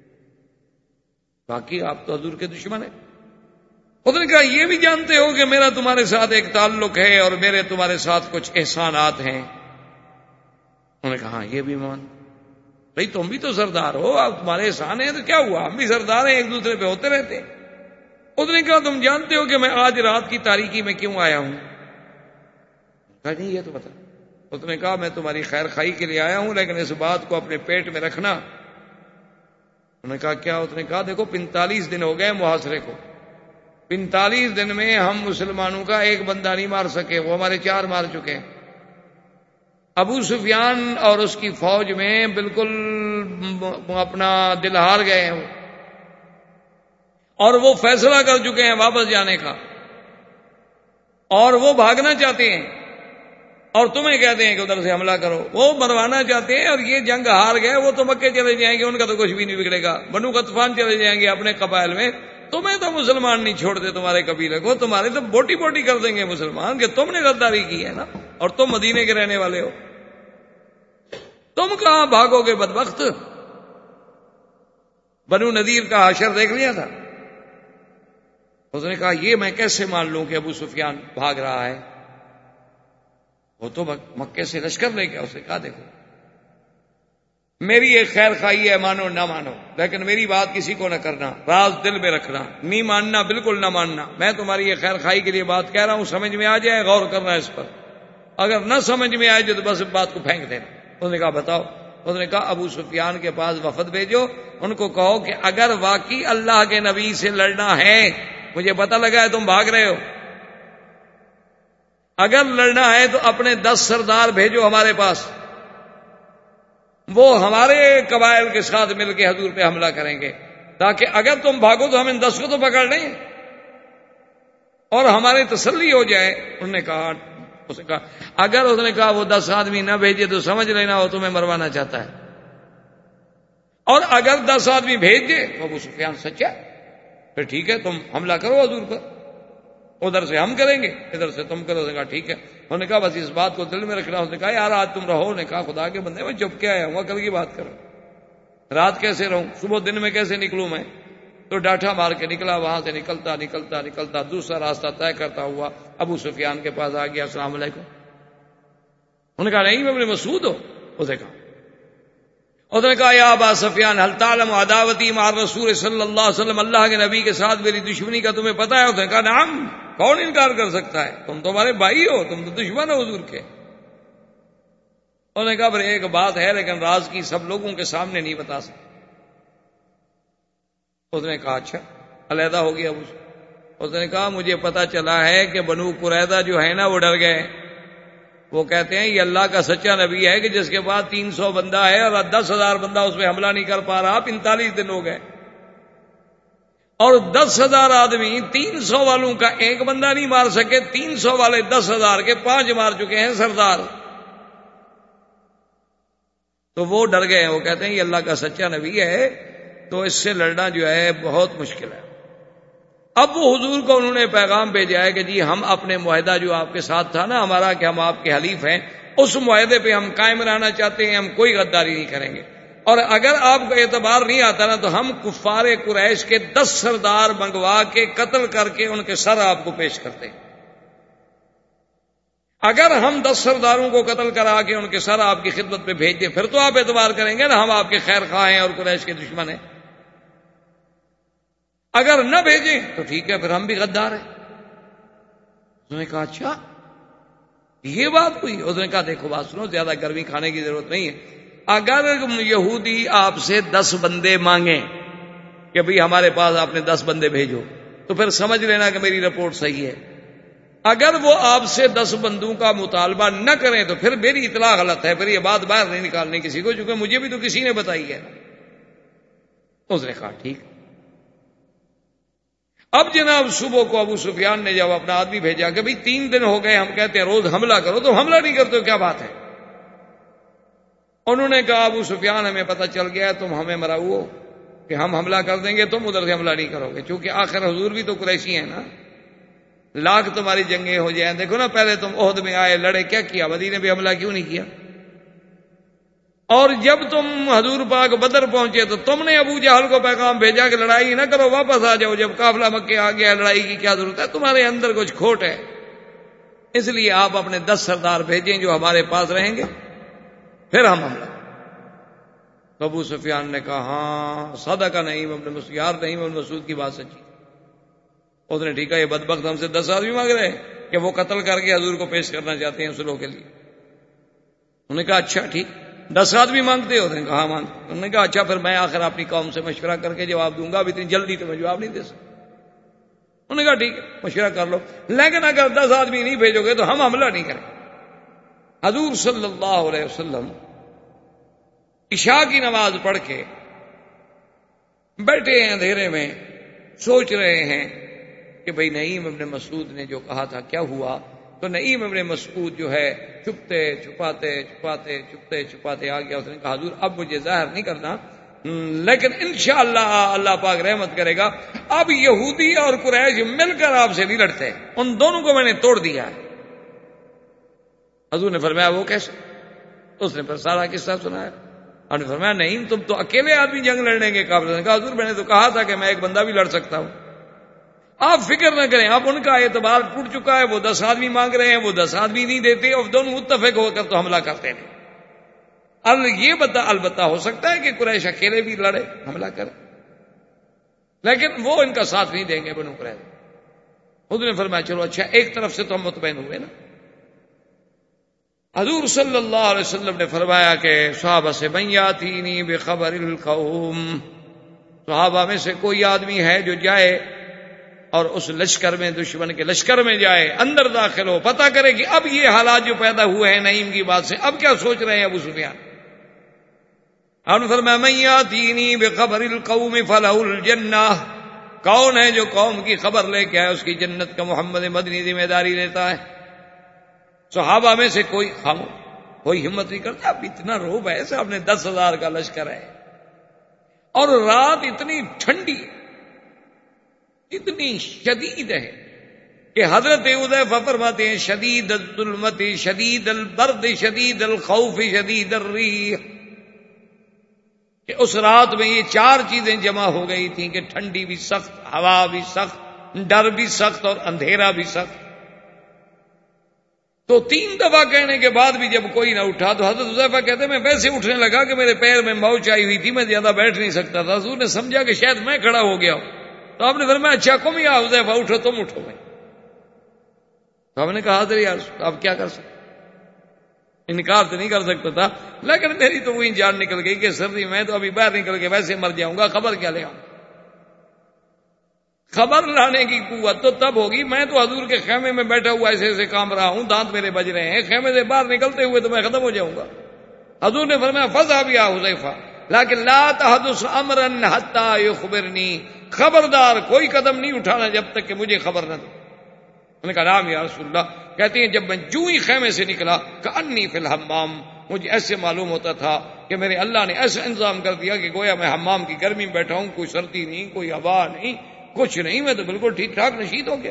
باقی آپ تو حضور کے دشمن ہیں. اس نے کہا یہ بھی جانتے ہو کہ میرا تمہارے ساتھ ایک تعلق ہے اور میرے تمہارے ساتھ کچھ احسانات ہیں؟ انہوں نے کہا ہاں یہ بھی مان. بھئی تم بھی تو سردار ہو، آپ تمہارے احسان ہیں تو کیا ہوا، ہم بھی سردار ہیں، ایک دوسرے پہ ہوتے رہتے. اس نے کہا تم جانتے ہو کہ میں آج رات کی تاریکی میں کیوں آیا ہوں؟ کہا نہیں یہ تو بتا. اس نے کہا میں تمہاری خیر خائی کے لیے آیا ہوں، لیکن اس بات کو اپنے پیٹ میں رکھنا. انہوں نے کہا کیا؟ اس نے کہا دیکھو 45 دن ہو گئے محاصرے کو، 45 دن میں ہم مسلمانوں کا ایک بندہ نہیں مار سکے، وہ ہمارے 4 مار چکے ہیں. ابو سفیان اور اس کی فوج میں بالکل اپنا دل ہار گئے ہیں اور وہ فیصلہ کر چکے ہیں واپس جانے کا، اور وہ بھاگنا چاہتے ہیں اور تمہیں کہتے ہیں کہ ادھر سے حملہ کرو. وہ مروانا چاہتے ہیں اور یہ جنگ ہار گئے، وہ تو مکے چلے جائیں گے، ان کا تو کچھ بھی نہیں بگڑے گا. بنو غطفان چلے جائیں گے اپنے قبائل میں، تمہیں تو مسلمان نہیں چھوڑتے، تمہارے قبیلے کو تمہارے تو بوٹی بوٹی کر دیں گے مسلمان کہ تم نے غداری کی ہے نا، اور تم مدینے کے رہنے والے ہو، تم کہاں بھاگو گے بدبخت. بنو نذیر کا حشر دیکھ لیا تھا. اس نے کہا یہ میں کیسے مان لوں کہ ابو سفیان بھاگ رہا ہے، وہ تو مکے سے لشکر لے گیا. اس نے کہا دیکھو میری ایک خیر خواہی ہے، مانو نہ مانو، لیکن میری بات کسی کو نہ کرنا، راز دل میں رکھنا، نہیں ماننا، بالکل نہ ماننا، میں تمہاری ایک خیر خواہی کے لیے بات کہہ رہا ہوں، سمجھ میں آ جائے غور کرنا اس پر، اگر نہ سمجھ میں آئے تو بس بات کو پھینک دینا۔ انہوں نے کہا بتاؤ؟ انہوں نے کہا ابو سفیان کے پاس وفد بھیجو، ان کو کہو کہ اگر واقعی اللہ کے نبی سے لڑنا ہے، مجھے پتہ لگا ہے تم بھاگ رہے ہو، اگر لڑنا ہے تو اپنے 10 سردار بھیجو ہمارے پاس، وہ ہمارے قبائل کے ساتھ مل کے حضور پہ حملہ کریں گے، تاکہ اگر تم بھاگو تو ہم ان 10 کو تو پکڑ لیں اور ہماری تسلی ہو جائے۔ انہوں نے کہا اگر اس نے کہا وہ 10 آدمی نہ بھیجے تو سمجھ لینا وہ تمہیں مروانا چاہتا ہے، اور اگر 10 آدمی بھیج دے تو ابو سفیان سچا، پھر ٹھیک ہے تم حملہ کرو حضور پر، ادھر سے ہم کریں گے ادھر سے تم کرو۔ اس نے کہا ٹھیک ہے۔ انہوں نے کہا بس اس بات کو دل میں رکھنا۔ اس نے کہا یار آج تم رہو۔ انہوں نے کہا خدا کے بندے میں چپ کے آیا ہوں، کل کی بات کرو، رات کیسے رہوں، صبح دن میں کیسے نکلوں میں؟ تو ڈاٹا مار کے نکلا، وہاں سے نکلتا دوسرا راستہ طے کرتا ہوا ابو سفیان کے پاس آ گیا۔ السلام علیکم۔ انہوں نے کہا نہیں میں ابن مسعود ہو۔ اس نے کہا یا ابا سفیان هل تعلم عداوتی مع الرسول صلی اللہ علیہ وسلم، اللہ کے نبی کے ساتھ میری دشمنی کا تمہیں پتہ ہے؟ اس نے کہا نعم، کون انکار کر سکتا ہے، تم تو ہمارے بھائی ہو، تم تو دشمن ہو حضور کے۔ انہوں نے کہا پھر ایک بات ہے لیکن راز کی سب لوگوں کے سامنے نہیں بتا سکتا۔ اس نے کہا اچھا، علیحدہ ہو گیا۔ اس نے کہا مجھے پتا چلا ہے کہ بنو قریظہ جو ہے نا وہ ڈر گئے، وہ کہتے ہیں یہ اللہ کا سچا نبی ہے کہ جس کے بعد 300 بندہ ہے اور 10,000 بندہ اس پہ حملہ نہیں کر پا رہا، 45 دن ہو گئے، اور 10,000 آدمی 300 والوں کا ایک بندہ نہیں مار سکے، 300 والے 10,000 کے 5 مار چکے ہیں سردار۔ تو وہ ڈر گئے، وہ کہتے ہیں یہ اللہ کا سچا نبی ہے تو اس سے لڑنا جو ہے بہت مشکل ہے۔ اب وہ حضور کو انہوں نے پیغام بھیجا ہے کہ جی ہم اپنے معاہدہ جو آپ کے ساتھ تھا نا ہمارا کہ ہم آپ کے حلیف ہیں، اس معاہدے پہ ہم قائم رہنا چاہتے ہیں، ہم کوئی غداری نہیں کریں گے، اور اگر آپ کو اعتبار نہیں آتا نا تو ہم کفار قریش کے 10 سردار منگوا کے قتل کر کے ان کے سر آپ کو پیش کرتے ہیں۔ اگر ہم 10 سرداروں کو قتل کرا کے ان کے سر آپ کی خدمت پہ بھیج دیں پھر تو آپ اعتبار کریں گے نا ہم آپ کے خیر خواہ ہیں اور قریش کے دشمن ہیں، اگر نہ بھیجیں تو ٹھیک ہے پھر ہم بھی غدار ہیں۔ انہوں نے کہا اچھا یہ بات ہوئی؟ اس نے کہا دیکھو بات سنو، زیادہ گرمی کھانے کی ضرورت نہیں ہے، اگر یہودی آپ سے 10 بندے مانگیں کہ بھئی ہمارے پاس آپ نے 10 بندے بھیجو تو پھر سمجھ لینا کہ میری رپورٹ صحیح ہے، اگر وہ آپ سے 10 بندوں کا مطالبہ نہ کریں تو پھر میری اطلاع غلط ہے، پھر یہ بات باہر نہیں نکالنی کسی کو، چونکہ مجھے بھی تو کسی نے بتائی ہے۔ اس نے کہا ٹھیک۔ اب جناب صبح کو ابو سفیان نے جب اپنا آدمی بھیجا کہ بھئی 3 دن ہو گئے ہم کہتے ہیں روز حملہ کرو تو حملہ نہیں کرتے ہو، کیا بات ہے؟ انہوں نے کہا ابو سفیان ہمیں پتہ چل گیا تم ہمیں مراؤ کہ ہم حملہ کر دیں گے، تم ادھر سے حملہ نہیں کرو گے، چونکہ آخر حضور بھی تو قریشی ہیں نا، لاکھ تمہاری جنگیں ہو جائیں، دیکھو نا پہلے تم عہد میں آئے لڑے، کیا کیا؟ مدینے پہ حملہ کیوں نہیں کیا؟ اور جب تم حضور پاک بدر پہنچے تو تم نے ابو جہل کو پیغام بھیجا کہ لڑائی نہ کرو، واپس آ جاؤ، جب قافلہ مکے آ گیا لڑائی کی کیا ضرورت ہے؟ تمہارے اندر کچھ کھوٹ ہے، اس لیے آپ اپنے 10 سردار بھیجیں جو ہمارے پاس رہیں گے، پھر ہم حملہ۔ تو ابو سفیان نے کہا ہاں صدق نعیم ابن مسعود، یار نعیم ابن مسعود کی بات سچی۔ اس نے ٹھیک ہے یہ بدبخت ہم سے 10 آدمی مانگ رہے ہیں کہ وہ قتل کر کے حضور کو پیش کرنا چاہتے ہیں صلح کے لیے۔ انہوں نے کہا اچھا ٹھیک، 10 آدمی مانگتے ہو؟ کہا ہاں مانگتے۔ انہوں نے کہا اچھا پھر میں آخر اپنی قوم سے مشورہ کر کے جواب دوں گا، اب اتنی جلدی تو میں جواب نہیں دے سکتا۔ انہوں نے کہا ٹھیک ہے مشورہ کر لو، لیکن اگر 10 آدمی نہیں بھیجو گے تو ہم حملہ نہیں کریں۔ حضور صلی اللہ علیہ وسلم عشاء کی نماز پڑھ کے بیٹھے ہیں اندھیرے میں، سوچ رہے ہیں کہ بھئی نعیم ابن مسعود نے جو کہا تھا کیا ہوا؟ تو نعیم ابن مسعود جو ہے چھپتے چھپاتے آ گیا۔ اس نے کہا حضور اب مجھے ظاہر نہیں کرنا، لیکن انشاءاللہ اللہ پاک رحمت کرے گا، اب یہودی اور قریش مل کر آپ سے نہیں لڑتے، ان دونوں کو میں نے توڑ دیا ہے۔ حضور نے فرمایا وہ کیسے؟ اس نے پھر سارا قصہ سنایا۔ اور نے فرمایا نہیں تم تو اکیلے آدمی جنگ لڑنے کے قابل۔ نے کہا حضور میں نے تو کہا تھا کہ میں ایک بندہ بھی لڑ سکتا ہوں، آپ فکر نہ کریں، اب ان کا اعتبار ٹوٹ چکا ہے، وہ 10 آدمی مانگ رہے ہیں، وہ 10 آدمی نہیں دیتے، اور دونوں متفق ہو کر تو حملہ کرتے ہیں۔ البتہ ہو سکتا ہے کہ قریش اکیلے بھی لڑے حملہ کرے، لیکن وہ ان کا ساتھ نہیں دیں گے بنو قریظہ۔ حضور نے فرمایا چلو اچھا، ایک طرف سے تو ہم مطمئن ہوئے نا۔ حضور صلی اللہ علیہ وسلم نے فرمایا کہ صحابہ سے من یاتینی بخبر القوم، صحابہ میں سے کوئی آدمی ہے جو جائے اور اس لشکر میں، دشمن کے لشکر میں جائے، اندر داخل ہو، پتہ کرے کہ اب یہ حالات جو پیدا ہوئے ہیں نعیم کی بات سے، اب کیا سوچ رہے ہیں ابو سفیان۔ آپ نے فرمایا من یاتینی بخبر القوم فلہ الجنہ، کون ہے جو قوم کی خبر لے کے آئے اس کی جنت کا محمد مدنی ذمہ داری لیتا ہے۔ صحابہ میں سے کوئی ہمت نہیں کرتا، اب اتنا روب ہے، صاحب نے 10,000 کا لشکر ہے اور رات اتنی ٹھنڈی اتنی شدید ہے کہ حضرت حذیفہ فرماتے ہیں شدید الظلمت شدید البرد شدید الخوف شدید الریح، کہ اس رات میں یہ 4 چیزیں جمع ہو گئی تھیں کہ ٹھنڈی بھی سخت، ہوا بھی سخت، ڈر بھی سخت اور اندھیرا بھی سخت۔ تو 3 دفعہ کہنے کے بعد بھی جب کوئی نہ اٹھا تو حضرت حذیفہ کہتے ہیں میں ویسے اٹھنے لگا کہ میرے پیر میں موچ آئی ہوئی تھی، میں زیادہ بیٹھ نہیں سکتا تھا۔ حضور نے سمجھا کہ شاید میں کھڑا ہو گیا ہوں، تو آپ نے فرمایا اچھا قم یا حذیفہ، اٹھو، تم اٹھو میں۔ تو ہم نے کہا حضرت یار اب کیا کر سکتے، انکار تو نہیں کر سکتا تھا، لیکن میری تو وہی جان نکل گئی کہ سردی میں تو ابھی باہر نکل کے ویسے مر جاؤں گا، خبر کیا لے آؤں۔ خبر لانے کی قوت تو تب ہوگی، میں تو حضور کے خیمے میں بیٹھا ہوا ایسے ایسے کام رہا ہوں، دانت میرے بج رہے ہیں، خیمے سے باہر نکلتے ہوئے تو میں ختم ہو جاؤں گا۔ حضور نے فرمایا فذهب یا حذیفہ لیکن لا تحدث امرا حتى يخبرنی، خبردار کوئی قدم نہیں اٹھانا جب تک کہ مجھے خبر نہ دو۔ میں نے کہا نام یا رسول اللہ۔ کہتی ہیں جب میں جو ہی خیمے سے نکلا کأنی فی الحمام، مجھے ایسے معلوم ہوتا تھا کہ میرے اللہ نے ایسا انتظام کر دیا کہ گویا میں حمام کی گرمی میں بیٹھا ہوں، کوئی سردی نہیں، کوئی ہوا نہیں، کچھ نہیں، میں تو بالکل ٹھیک ٹھاک نشید ہو گیا۔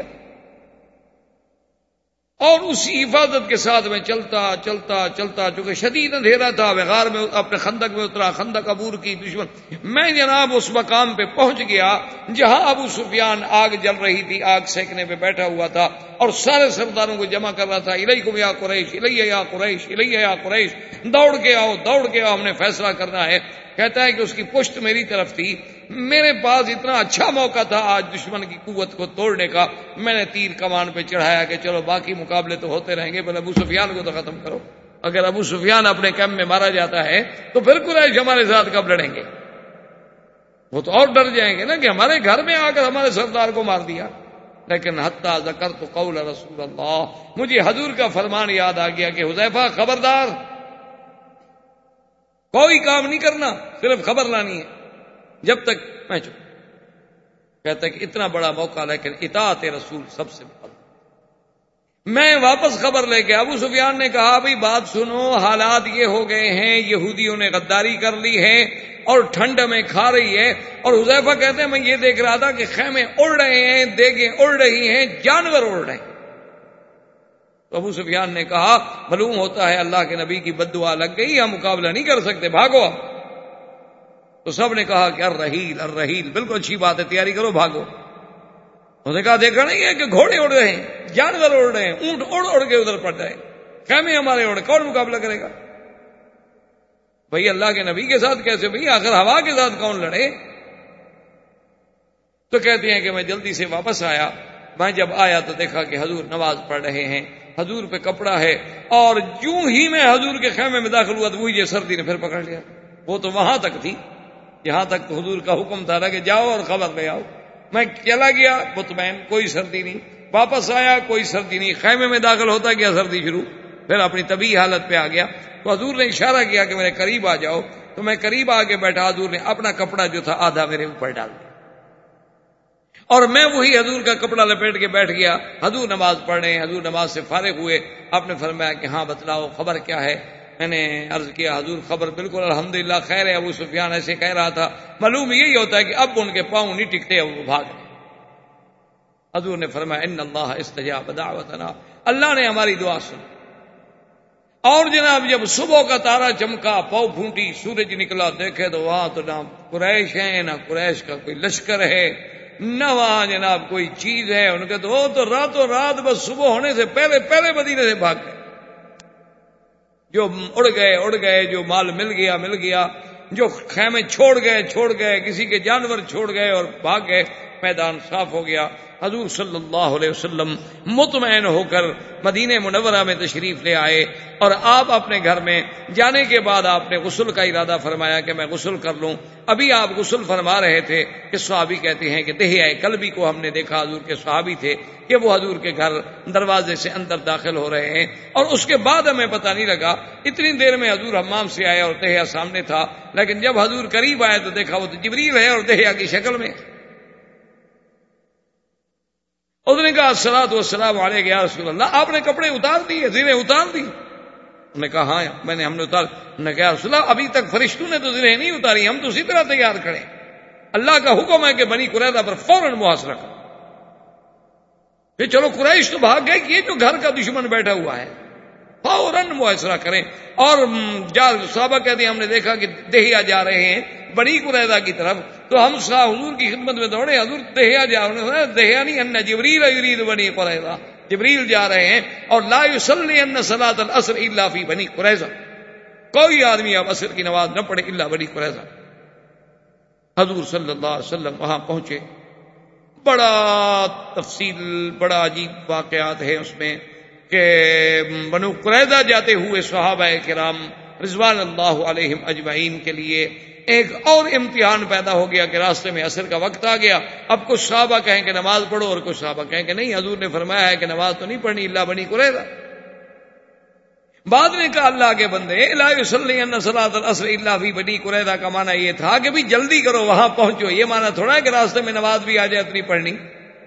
اور اسی حفاظت کے ساتھ میں چلتا چلتا چلتا، چونکہ شدید اندھیرا تھا، غار میں اپنے خندق میں اترا، خندق عبور کی دشمن، میں جناب اس مقام پہ پہنچ گیا جہاں ابو سفیان آگ جل رہی تھی، آگ سینکنے پہ بیٹھا ہوا تھا اور سارے سرداروں کو جمع کر رہا تھا، الیکم یا قریش الیہ یا قریش الیہ یا قریش، دوڑ کے آؤ دوڑ کے آؤ، ہم نے فیصلہ کرنا ہے۔ کہتا ہے کہ اس کی پشت میری طرف تھی، میرے پاس اتنا اچھا موقع تھا آج دشمن کی قوت کو توڑنے کا، میں نے تیر کمان پہ چڑھایا کہ چلو باقی مقابلے تو ہوتے رہیں گے، پہلے ابو سفیان کو تو ختم کرو۔ اگر ابو سفیان اپنے کیمپ میں مارا جاتا ہے تو پھر قریش ہمارے ساتھ کب لڑیں گے؟ وہ تو اور ڈر جائیں گے نا کہ ہمارے گھر میں آ کر ہمارے سردار کو مار دیا۔ لیکن حتی ذکرت قول رسول اللہ، مجھے حضور کا فرمان یاد آ گیا کہ حذیفہ خبردار، کوئی کام نہیں کرنا، صرف خبر لانی ہے جب تک میں چپ۔ کہتا ہے کہ اتنا بڑا موقع لیکن اطاعت رسول سب سے بڑا۔ میں واپس خبر لے کے ابو سفیان نے کہا بھئی بات سنو، حالات یہ ہو گئے ہیں، یہودیوں نے غداری کر لی ہے اور ٹھنڈ میں کھا رہی ہے، اور حذیفہ کہتے ہیں میں یہ دیکھ رہا تھا کہ خیمے اڑ رہے ہیں، دیگیں اڑ رہی ہیں، جانور اڑ رہے ہیں۔ تو ابو سفیان نے کہا معلوم ہوتا ہے اللہ کے نبی کی بد دعا لگ گئی، ہم مقابلہ نہیں کر سکتے، بھاگو۔ تو سب نے کہا کہ الرحیل الرحیل، بالکل اچھی بات ہے، تیاری کرو بھاگو۔ انہوں نے کہا دیکھا نہیں ہے کہ گھوڑے اڑ رہے ہیں، جانور اڑ رہے ہیں، اونٹ اڑ اڑ کے ادھر پڑ رہے ہیں، خیمے ہمارے اڑ، کون مقابلہ کرے گا؟ بھئی اللہ کے نبی کے ساتھ کیسے؟ بھئی آخر ہوا کے ساتھ کون لڑے؟ تو کہتے ہیں کہ میں جلدی سے واپس آیا، میں جب آیا تو دیکھا کہ حضور نماز پڑھ رہے ہیں، حضور پہ کپڑا ہے، اور جو ہی میں حضور کے خیمے میں داخل ہوا تو وہی سردی نے پھر پکڑ لیا۔ وہ تو وہاں تک تھی، یہاں تک تو حضور کا حکم تھا نا کہ جاؤ اور خبر لے آؤ۔ میں چلا گیا مطمئن، کوئی سردی نہیں، واپس آیا کوئی سردی نہیں، خیمے میں داخل ہوتا گیا سردی شروع، پھر اپنی طبیعی حالت پہ آ گیا۔ تو حضور نے اشارہ کیا کہ میرے قریب آ جاؤ، تو میں قریب آ کے بیٹھا، حضور نے اپنا کپڑا جو تھا آدھا میرے اوپر ڈال دیا اور میں وہی حضور کا کپڑا لپیٹ کے بیٹھ گیا۔ حضور نماز پڑھ رہے ہیں، حضور نماز سے فارغ ہوئے، آپ نے فرمایا کہ ہاں بتلاؤ خبر کیا ہے؟ میں نے عرض کیا حضور خبر بالکل الحمدللہ خیر ہے، ابو سفیان ایسے کہہ رہا تھا، معلوم یہی ہوتا ہے کہ اب ان کے پاؤں نہیں ٹکتے، اب وہ بھاگ گئے۔ حضور نے فرمایا ان اللہ استجاب دعوتنا، اللہ نے ہماری دعا سنی۔ اور جناب جب صبح کا تارا چمکا، پاؤں پھونٹی، سورج نکلا، دیکھے تو وہاں تو نہ قریش ہیں، نہ قریش کا کوئی لشکر ہے، نہ وہاں جناب کوئی چیز ہے ان کے، تو وہ تو راتوں رات بس صبح ہونے سے پہلے پہلے مدینے سے بھاگ گئے۔ جو اڑ گئے، جو مال مل گیا، جو خیمے چھوڑ گئے، کسی کے جانور چھوڑ گئے اور بھاگ گئے، میدان صاف ہو گیا۔ حضور صلی اللہ علیہ وسلم مطمئن ہو کر مدینہ منورہ میں تشریف لے آئے، اور آپ اپنے گھر میں جانے کے بعد آپ نے غسل کا ارادہ فرمایا کہ میں غسل کر لوں۔ ابھی آپ غسل فرما رہے تھے کہ صحابی کہتے ہیں کہ دہیہ کلبی کو ہم نے دیکھا، حضور کے صحابی تھے، کہ وہ حضور کے گھر دروازے سے اندر داخل ہو رہے ہیں، اور اس کے بعد ہمیں پتہ نہیں لگا، اتنی دیر میں حضور حمام سے آئے اور دہیہ سامنے تھا، لیکن جب حضور قریب آئے تو دیکھا وہ تو جبریل ہے اور دہیہ کی شکل میں۔ اس نے کہا الصلاۃ والسلام علیک یا رسول اللہ، آپ نے کپڑے اتار دیے، زرہیں اتار دی؟ انہوں نے کہا ہاں ہم نے اتار۔ انہوں نے کہا رسول اللہ ابھی تک فرشتوں نے تو زرہیں نہیں اتاری، ہم تو اسی طرح تیار کھڑے، اللہ کا حکم ہے کہ بنی قریظہ پر فوراً محاصرہ کرو۔ پھر چلو قریش تو بھاگ گئے کہ یہ جو گھر کا دشمن بیٹھا ہوا ہے، فوراً محاصرہ کریں۔ اور صحابہ کہتے ہیں ہم نے دیکھا کہ دہیہ جا رہے ہیں بنی قریظہ کی طرف، تو ہم حضور کی خدمت میں دوڑے، حضور دہیہ جا رہے ہیں، دہیہ نہیں، ان جبریل یرید بنی قریظہ، جبریل جا رہے ہیں، اور لا یصلی ان صلاۃ العصر الا فی بنی قریظہ، کوئی آدمی اب عصر کی نماز نہ پڑھے الا بنی قریظہ۔ حضور صلی اللہ علیہ وسلم وہاں پہنچے، بڑا تفصیل، بڑا عجیب واقعات ہیں اس میں کہ بنو قریظہ جاتے ہوئے صحابہ کرام رضوان اللہ علیہم اجمعین کے لیے ایک اور امتحان پیدا ہو گیا کہ راستے میں عصر کا وقت آ گیا۔ اب کچھ صحابہ کہیں کہ نماز پڑھو اور کچھ صحابہ کہیں کہ نہیں، حضور نے فرمایا ہے کہ نماز تو نہیں پڑھنی الا بنی قریظہ۔ بعد میں کہا اللہ کے بندے لا یصلی ان صلاۃ العصر الا فی بنی قریظہ کا معنی یہ تھا کہ بھی جلدی کرو وہاں پہنچو، یہ معنی تھوڑا ہے کہ راستے میں نماز بھی آ جائے اتنی پڑھنی۔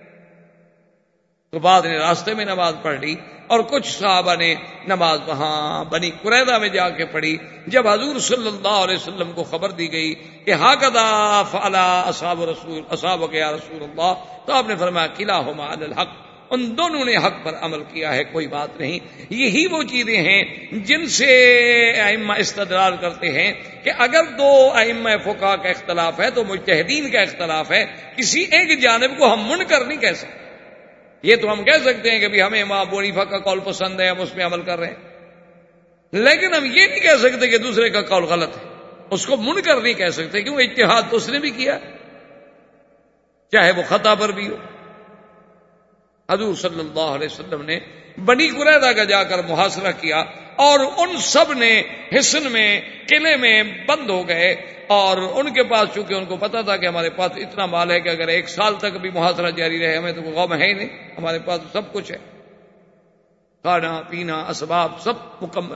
تو بعد نے راستے میں نماز پڑھ لی، اور کچھ صحابہ نے نماز وہاں بنی قریظہ میں جا کے پڑھی۔ جب حضور صلی اللہ علیہ وسلم کو خبر دی گئی کہ ہاکذا فعل اصحابک یا رسول اللہ، تو آپ نے فرمایا کلاہما علی الحق، ان دونوں نے حق پر عمل کیا ہے، کوئی بات نہیں۔ یہی وہ چیزیں ہیں جن سے ائمہ استدلال کرتے ہیں کہ اگر دو ائمہ فقہا کا اختلاف ہے تو مجتہدین کا اختلاف ہے، کسی ایک جانب کو ہم منکر نہیں کہہ سکتے۔ یہ تو ہم کہہ سکتے ہیں کہ بھی ہمیں امام ابو حنیفہ کا قول پسند ہے، ہم اس پہ عمل کر رہے ہیں، لیکن ہم یہ نہیں کہہ سکتے کہ دوسرے کا قول غلط ہے، اس کو منکر نہیں کہہ سکتے، کیوں؟ اجتہاد تو اس نے بھی کیا، چاہے وہ خطا پر بھی ہو۔ حضور صلی اللہ علیہ وسلم نے بنی قریظہ کا جا کر محاصرہ کیا، اور ان سب نے حصن میں، قلعے میں بند ہو گئے، اور ان کے پاس چونکہ ان کو پتا تھا کہ ہمارے پاس اتنا مال ہے کہ اگر 1 سال تک بھی محاصرہ جاری رہے ہمیں تو کوئی غم ہے ہی نہیں، ہمارے پاس سب کچھ ہے، کھانا پینا اسباب سب مکمل۔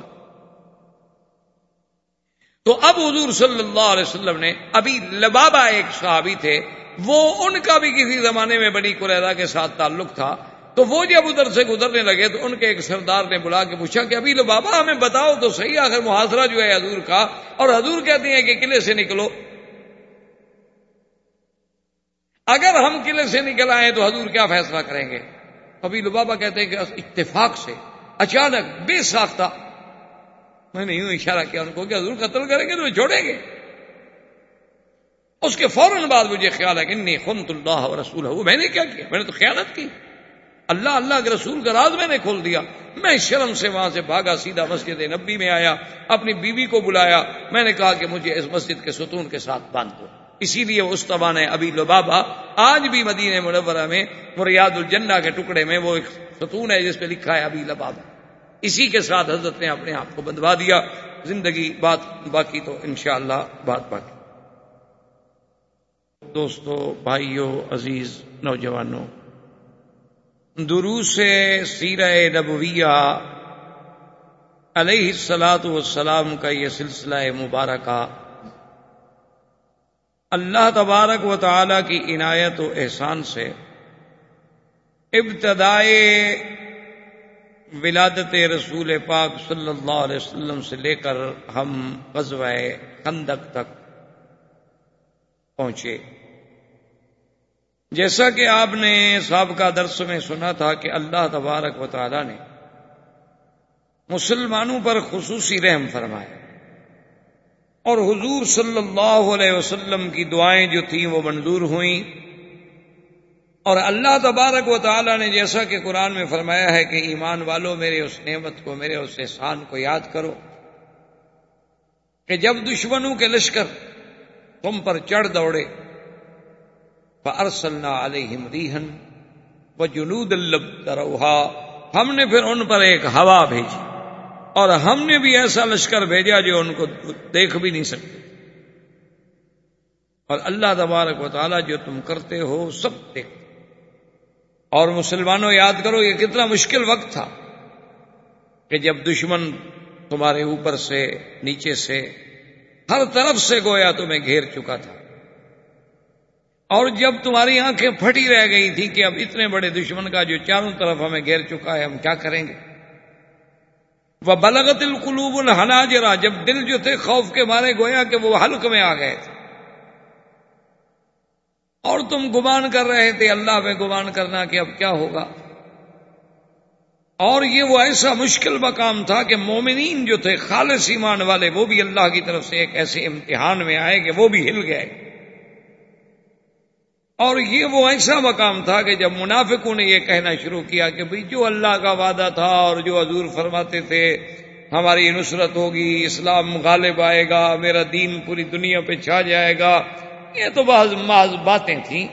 تو اب حضور صلی اللہ علیہ وسلم نے، ابھی لبابہ ایک صحابی تھے، وہ ان کا بھی کسی زمانے میں بنی قریظہ کے ساتھ تعلق تھا، تو وہ جب ادھر سے گزرنے لگے تو ان کے ایک سردار نے بلا کے پوچھا کہ ابھی لبابہ ہمیں بتاؤ تو صحیح، آخر محاصرہ جو ہے حضور کا، اور حضور کہتے ہیں کہ قلعے سے نکلو، اگر ہم قلعے سے نکل آئے تو حضور کیا فیصلہ کریں گے؟ ابھی لبابہ کہتے ہیں کہ اتفاق سے اچانک بے ساختہ میں نے یوں اشارہ کیا ان کو کہ حضور قتل کریں گے تو چھوڑیں گے۔ اس کے فوراً بعد مجھے خیال ہے کہ انی خنت اللہ ورسولہ، میں نے کیا کیا؟ میں نے تو خیانت کی، اللہ کے رسول کا راز میں نے کھول دیا۔ میں شرم سے وہاں سے بھاگا، سیدھا مسجد نبی میں آیا، اپنی بیوی کو بلایا، میں نے کہا کہ مجھے اس مسجد کے ستون کے ساتھ باندھ دو۔ اسی لیے اس طبع نے ابھی لبابہ آج بھی مدینہ منورہ میں ریاض الجنہ کے ٹکڑے میں وہ ایک ستون ہے جس پہ لکھا ہے ابھی لبابہ، اسی کے ساتھ حضرت نے اپنے آپ کو بندھوا دیا۔ زندگی بات باقی تو انشاءاللہ بات باقی۔ دوستو، بھائیو، عزیز نوجوانوں، دروس سیرہ نبویہ علیہ الصلاۃ والسلام کا یہ سلسلہ مبارکہ اللہ تبارک و تعالی کی عنایت و احسان سے ابتدائے ولادت رسول پاک صلی اللہ علیہ وسلم سے لے کر ہم غزوہ خندق تک پہنچے۔ جیسا کہ آپ نے سابقہ درس میں سنا تھا کہ اللہ تبارک و تعالی نے مسلمانوں پر خصوصی رحم فرمایا، اور حضور صلی اللہ علیہ وسلم کی دعائیں جو تھیں وہ منظور ہوئیں، اور اللہ تبارک و تعالی نے جیسا کہ قرآن میں فرمایا ہے کہ ایمان والو میرے اس نعمت کو، میرے اس احسان کو یاد کرو کہ جب دشمنوں کے لشکر تم پر چڑھ دوڑے فَأَرْسَلْنَا عَلَيْهِمْ رِيحًا وَجُنُودًا لَّمْ تَرَوْهَا، ہم نے پھر ان پر ایک ہوا بھیجی اور ہم نے بھی ایسا لشکر بھیجا جو ان کو دیکھ بھی نہیں سکتے. اور اللہ تبارک و تعالیٰ جو تم کرتے ہو سب دیکھتے. اور مسلمانوں یاد کرو یہ کتنا مشکل وقت تھا کہ جب دشمن تمہارے اوپر سے نیچے سے ہر طرف سے گویا تمہیں گھیر چکا تھا، اور جب تمہاری آنکھیں پھٹی رہ گئی تھی کہ اب اتنے بڑے دشمن کا جو چاروں طرف ہمیں گھیر چکا ہے ہم کیا کریں گے. وَبَلَغَتِ الْقُلُوبُ الْحَنَاجِرَ، جب دل جو تھے خوف کے مارے گویا کہ وہ حلق میں آ گئے تھے، اور تم گمان کر رہے تھے اللہ میں گمان کرنا کہ اب کیا ہوگا. اور یہ وہ ایسا مشکل مقام تھا کہ مومنین جو تھے خالص ایمان والے وہ بھی اللہ کی طرف سے ایک ایسے امتحان میں آئے کہ وہ بھی ہل گئے. اور یہ وہ ایسا مقام تھا کہ جب منافقوں نے یہ کہنا شروع کیا کہ بھئی جو اللہ کا وعدہ تھا اور جو حضور فرماتے تھے ہماری نصرت ہوگی، اسلام غالب آئے گا، میرا دین پوری دنیا پہ چھا جائے گا، یہ تو محض باتیں تھیں.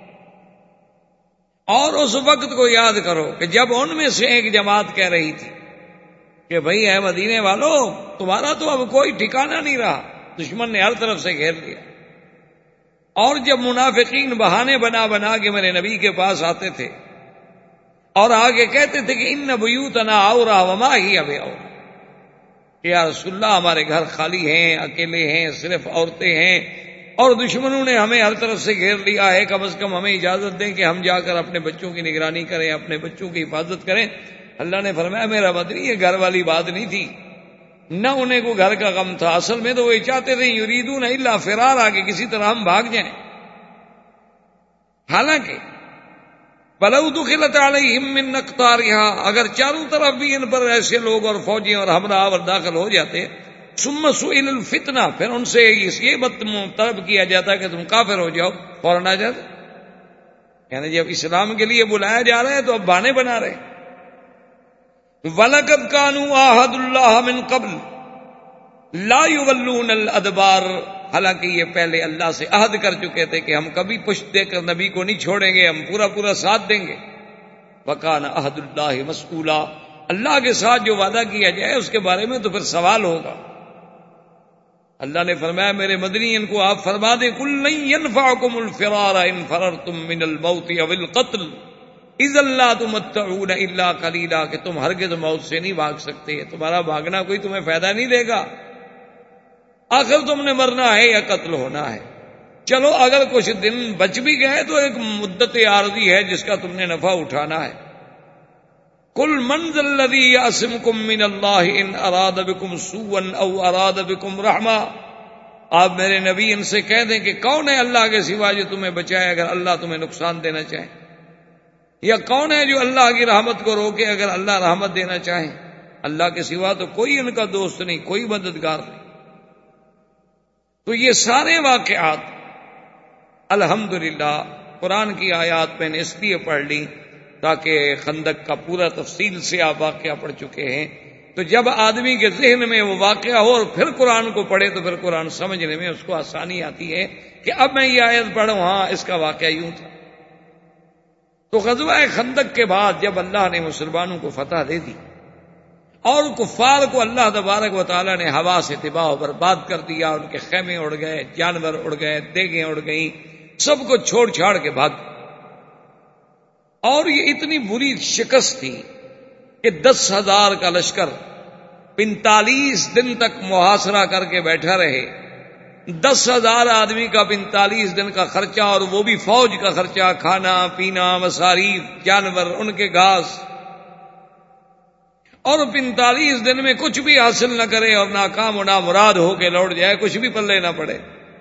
اور اس وقت کو یاد کرو کہ جب ان میں سے ایک جماعت کہہ رہی تھی کہ بھئی اے مدینے والو تمہارا تو اب کوئی ٹھکانہ نہیں رہا، دشمن نے ہر طرف سے گھیر لیا. اور جب منافقین بہانے بنا بنا کے میرے نبی کے پاس آتے تھے اور آگے کہتے تھے کہ ان بیوتنا عورہ وما ہی بعورہ، کہ یا رسول اللہ ہمارے گھر خالی ہیں، اکیلے ہیں، صرف عورتیں ہیں، اور دشمنوں نے ہمیں ہر طرف سے گھیر لیا ہے، کم از کم ہمیں اجازت دیں کہ ہم جا کر اپنے بچوں کی نگرانی کریں، اپنے بچوں کی حفاظت کریں. اللہ نے فرمایا میرا بدری یہ گھر والی بات نہیں تھی، نہ انہیں کو گھر کا غم تھا، اصل میں تو وہ چاہتے تھے یریدون الا فرارا کہ کسی طرح ہم بھاگ جائیں. حالانکہ وَلَوْ دُخِلَتْ عَلَيْهِمْ مِنْ أَقْطَارِهَا، اگر چاروں طرف بھی ان پر ایسے لوگ اور فوجی اور ہمراہ اور داخل ہو جاتے، ثم سئل الفتنہ، پھر ان سے یہ طلب کیا جاتا کہ تم کافر ہو جاؤ، فوراً آ جاتے. یعنی جب اسلام کے لیے بلایا جا رہا ہے تو اب بہانے بنا رہے. وَلَقَدْ كَانُوا عَاهَدُوا اللَّهَ مِنْ قَبْلُ لَا يُوَلُّونَ الْأَدْبَارَ، حالانکہ یہ پہلے اللہ سے عہد کر چکے تھے کہ ہم کبھی پشت دے کر نبی کو نہیں چھوڑیں گے، ہم پورا پورا ساتھ دیں گے. وَكَانَ عَهْدُ اللَّهِ مَسْئُولًا، اللہ کے ساتھ جو وعدہ کیا جائے اس کے بارے میں تو پھر سوال ہوگا. اللہ نے فرمایا میرے مدنی ان کو آپ فرما دیں قُلْ لَن يَنْفَعَكُمُ الْفِرَارَ إِنْ فَرَرْتُم مِّنَ الْمَوْتِ أَوِ الْقَتْلِ إِذًا لَّا تُمَتَّعُونَ إِلَّا قَلِيلًا، کہ تم ہرگز موت سے نہیں بھاگ سکتے، تمہارا بھاگنا کوئی تمہیں فائدہ نہیں دے گا، آخر تم نے مرنا ہے یا قتل ہونا ہے. چلو اگر کچھ دن بچ بھی گئے تو ایک مدت عارضی ہے جس کا تم نے نفع اٹھانا ہے. قُلْ مَنْ ذَا الَّذِي يَعْصِمُكُم مِّنَ اللَّهِ إِنْ أَرَادَ بِكُمْ سُوءًا أَوْ أَرَادَ بِكُمْ رَحْمَةً، آپ میرے نبی ان سے کہہ دیں کہ کون ہے اللہ کے سوا جو تمہیں بچائے اگر اللہ تمہیں نقصان دینا چاہے، یا کون ہے جو اللہ کی رحمت کو روکے اگر اللہ رحمت دینا چاہے. اللہ کے سوا تو کوئی ان کا دوست نہیں، کوئی مددگار نہیں. تو یہ سارے واقعات الحمدللہ قرآن کی آیات میں نے اس لیے پڑھ لی تاکہ خندق کا پورا تفصیل سے آپ واقعہ پڑھ چکے ہیں، تو جب آدمی کے ذہن میں وہ واقعہ ہو اور پھر قرآن کو پڑھے تو پھر قرآن سمجھنے میں اس کو آسانی آتی ہے کہ اب میں یہ آیت پڑھوں ہاں اس کا واقعہ یوں تھا. تو غزوہ خندق کے بعد جب اللہ نے مسلمانوں کو فتح دے دی اور کفار کو اللہ تبارک و تعالیٰ نے ہوا سے تباہ و برباد کر دیا، ان کے خیمے اڑ گئے، جانور اڑ گئے، دیگیں اڑ گئیں، سب کو چھوڑ چھاڑ کے بھاگ. اور یہ اتنی بری شکست تھی کہ 10,000 کا لشکر 45 دن تک محاصرہ کر کے بیٹھا رہے. 10,000 آدمی کا 45 دن کا خرچہ، اور وہ بھی فوج کا خرچہ، کھانا پینا، مصاریف، جانور، ان کے گھاس، اور 45 دن میں کچھ بھی حاصل نہ کرے اور ناکام و نامراد ہو کے لوٹ جائے، کچھ بھی پلے نہ پڑے.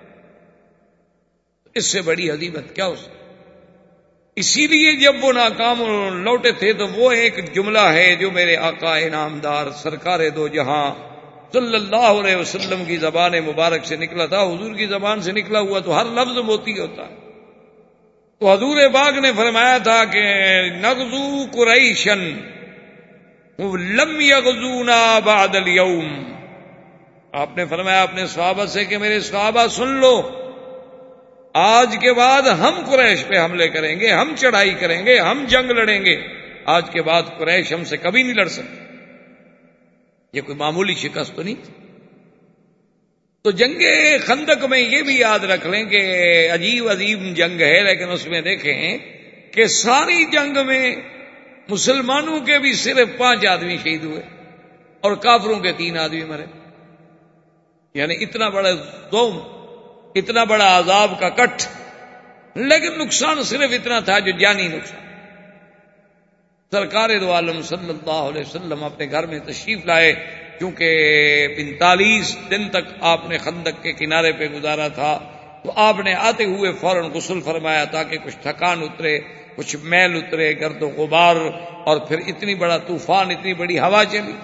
اس سے بڑی ہزیمت کیا ہو سکتی. اسی لیے جب وہ ناکام لوٹے تھے تو وہ ایک جملہ ہے جو میرے آقا انعامدار سرکار دو جہاں صلی اللہ علیہ وسلم کی زبان مبارک سے نکلا تھا. حضور کی زبان سے نکلا ہوا تو ہر لفظ موتی ہوتا ہے. تو حضور پاک نے فرمایا تھا کہ نغزو قریشن لم یغزونا بعد اليوم، آپ نے فرمایا اپنے صحابہ سے کہ میرے صحابہ سن لو، آج کے بعد ہم قریش پہ حملے کریں گے، ہم چڑھائی کریں گے، ہم جنگ لڑیں گے، آج کے بعد قریش ہم سے کبھی نہیں لڑ سکتے۔ یہ کوئی معمولی شکست تو نہیں تھی۔ تو جنگ خندق میں یہ بھی یاد رکھ لیں کہ عجیب عجیب جنگ ہے، لیکن اس میں دیکھیں کہ ساری جنگ میں مسلمانوں کے بھی صرف 5 آدمی شہید ہوئے اور کافروں کے 3 آدمی مرے، یعنی اتنا بڑا ظلم، اتنا بڑا عذاب کا کٹ، لیکن نقصان صرف اتنا تھا جو جانی نقصان۔ سرکار دو عالم صلی اللہ علیہ وسلم اپنے گھر میں تشریف لائے، کیونکہ 45 دن تک آپ نے خندق کے کنارے پہ گزارا تھا، تو آپ نے آتے ہوئے فوراً غسل فرمایا تاکہ کچھ تھکان اترے، کچھ میل اترے، گرد و غبار، اور پھر اتنی بڑا طوفان، اتنی بڑی ہوا چلی۔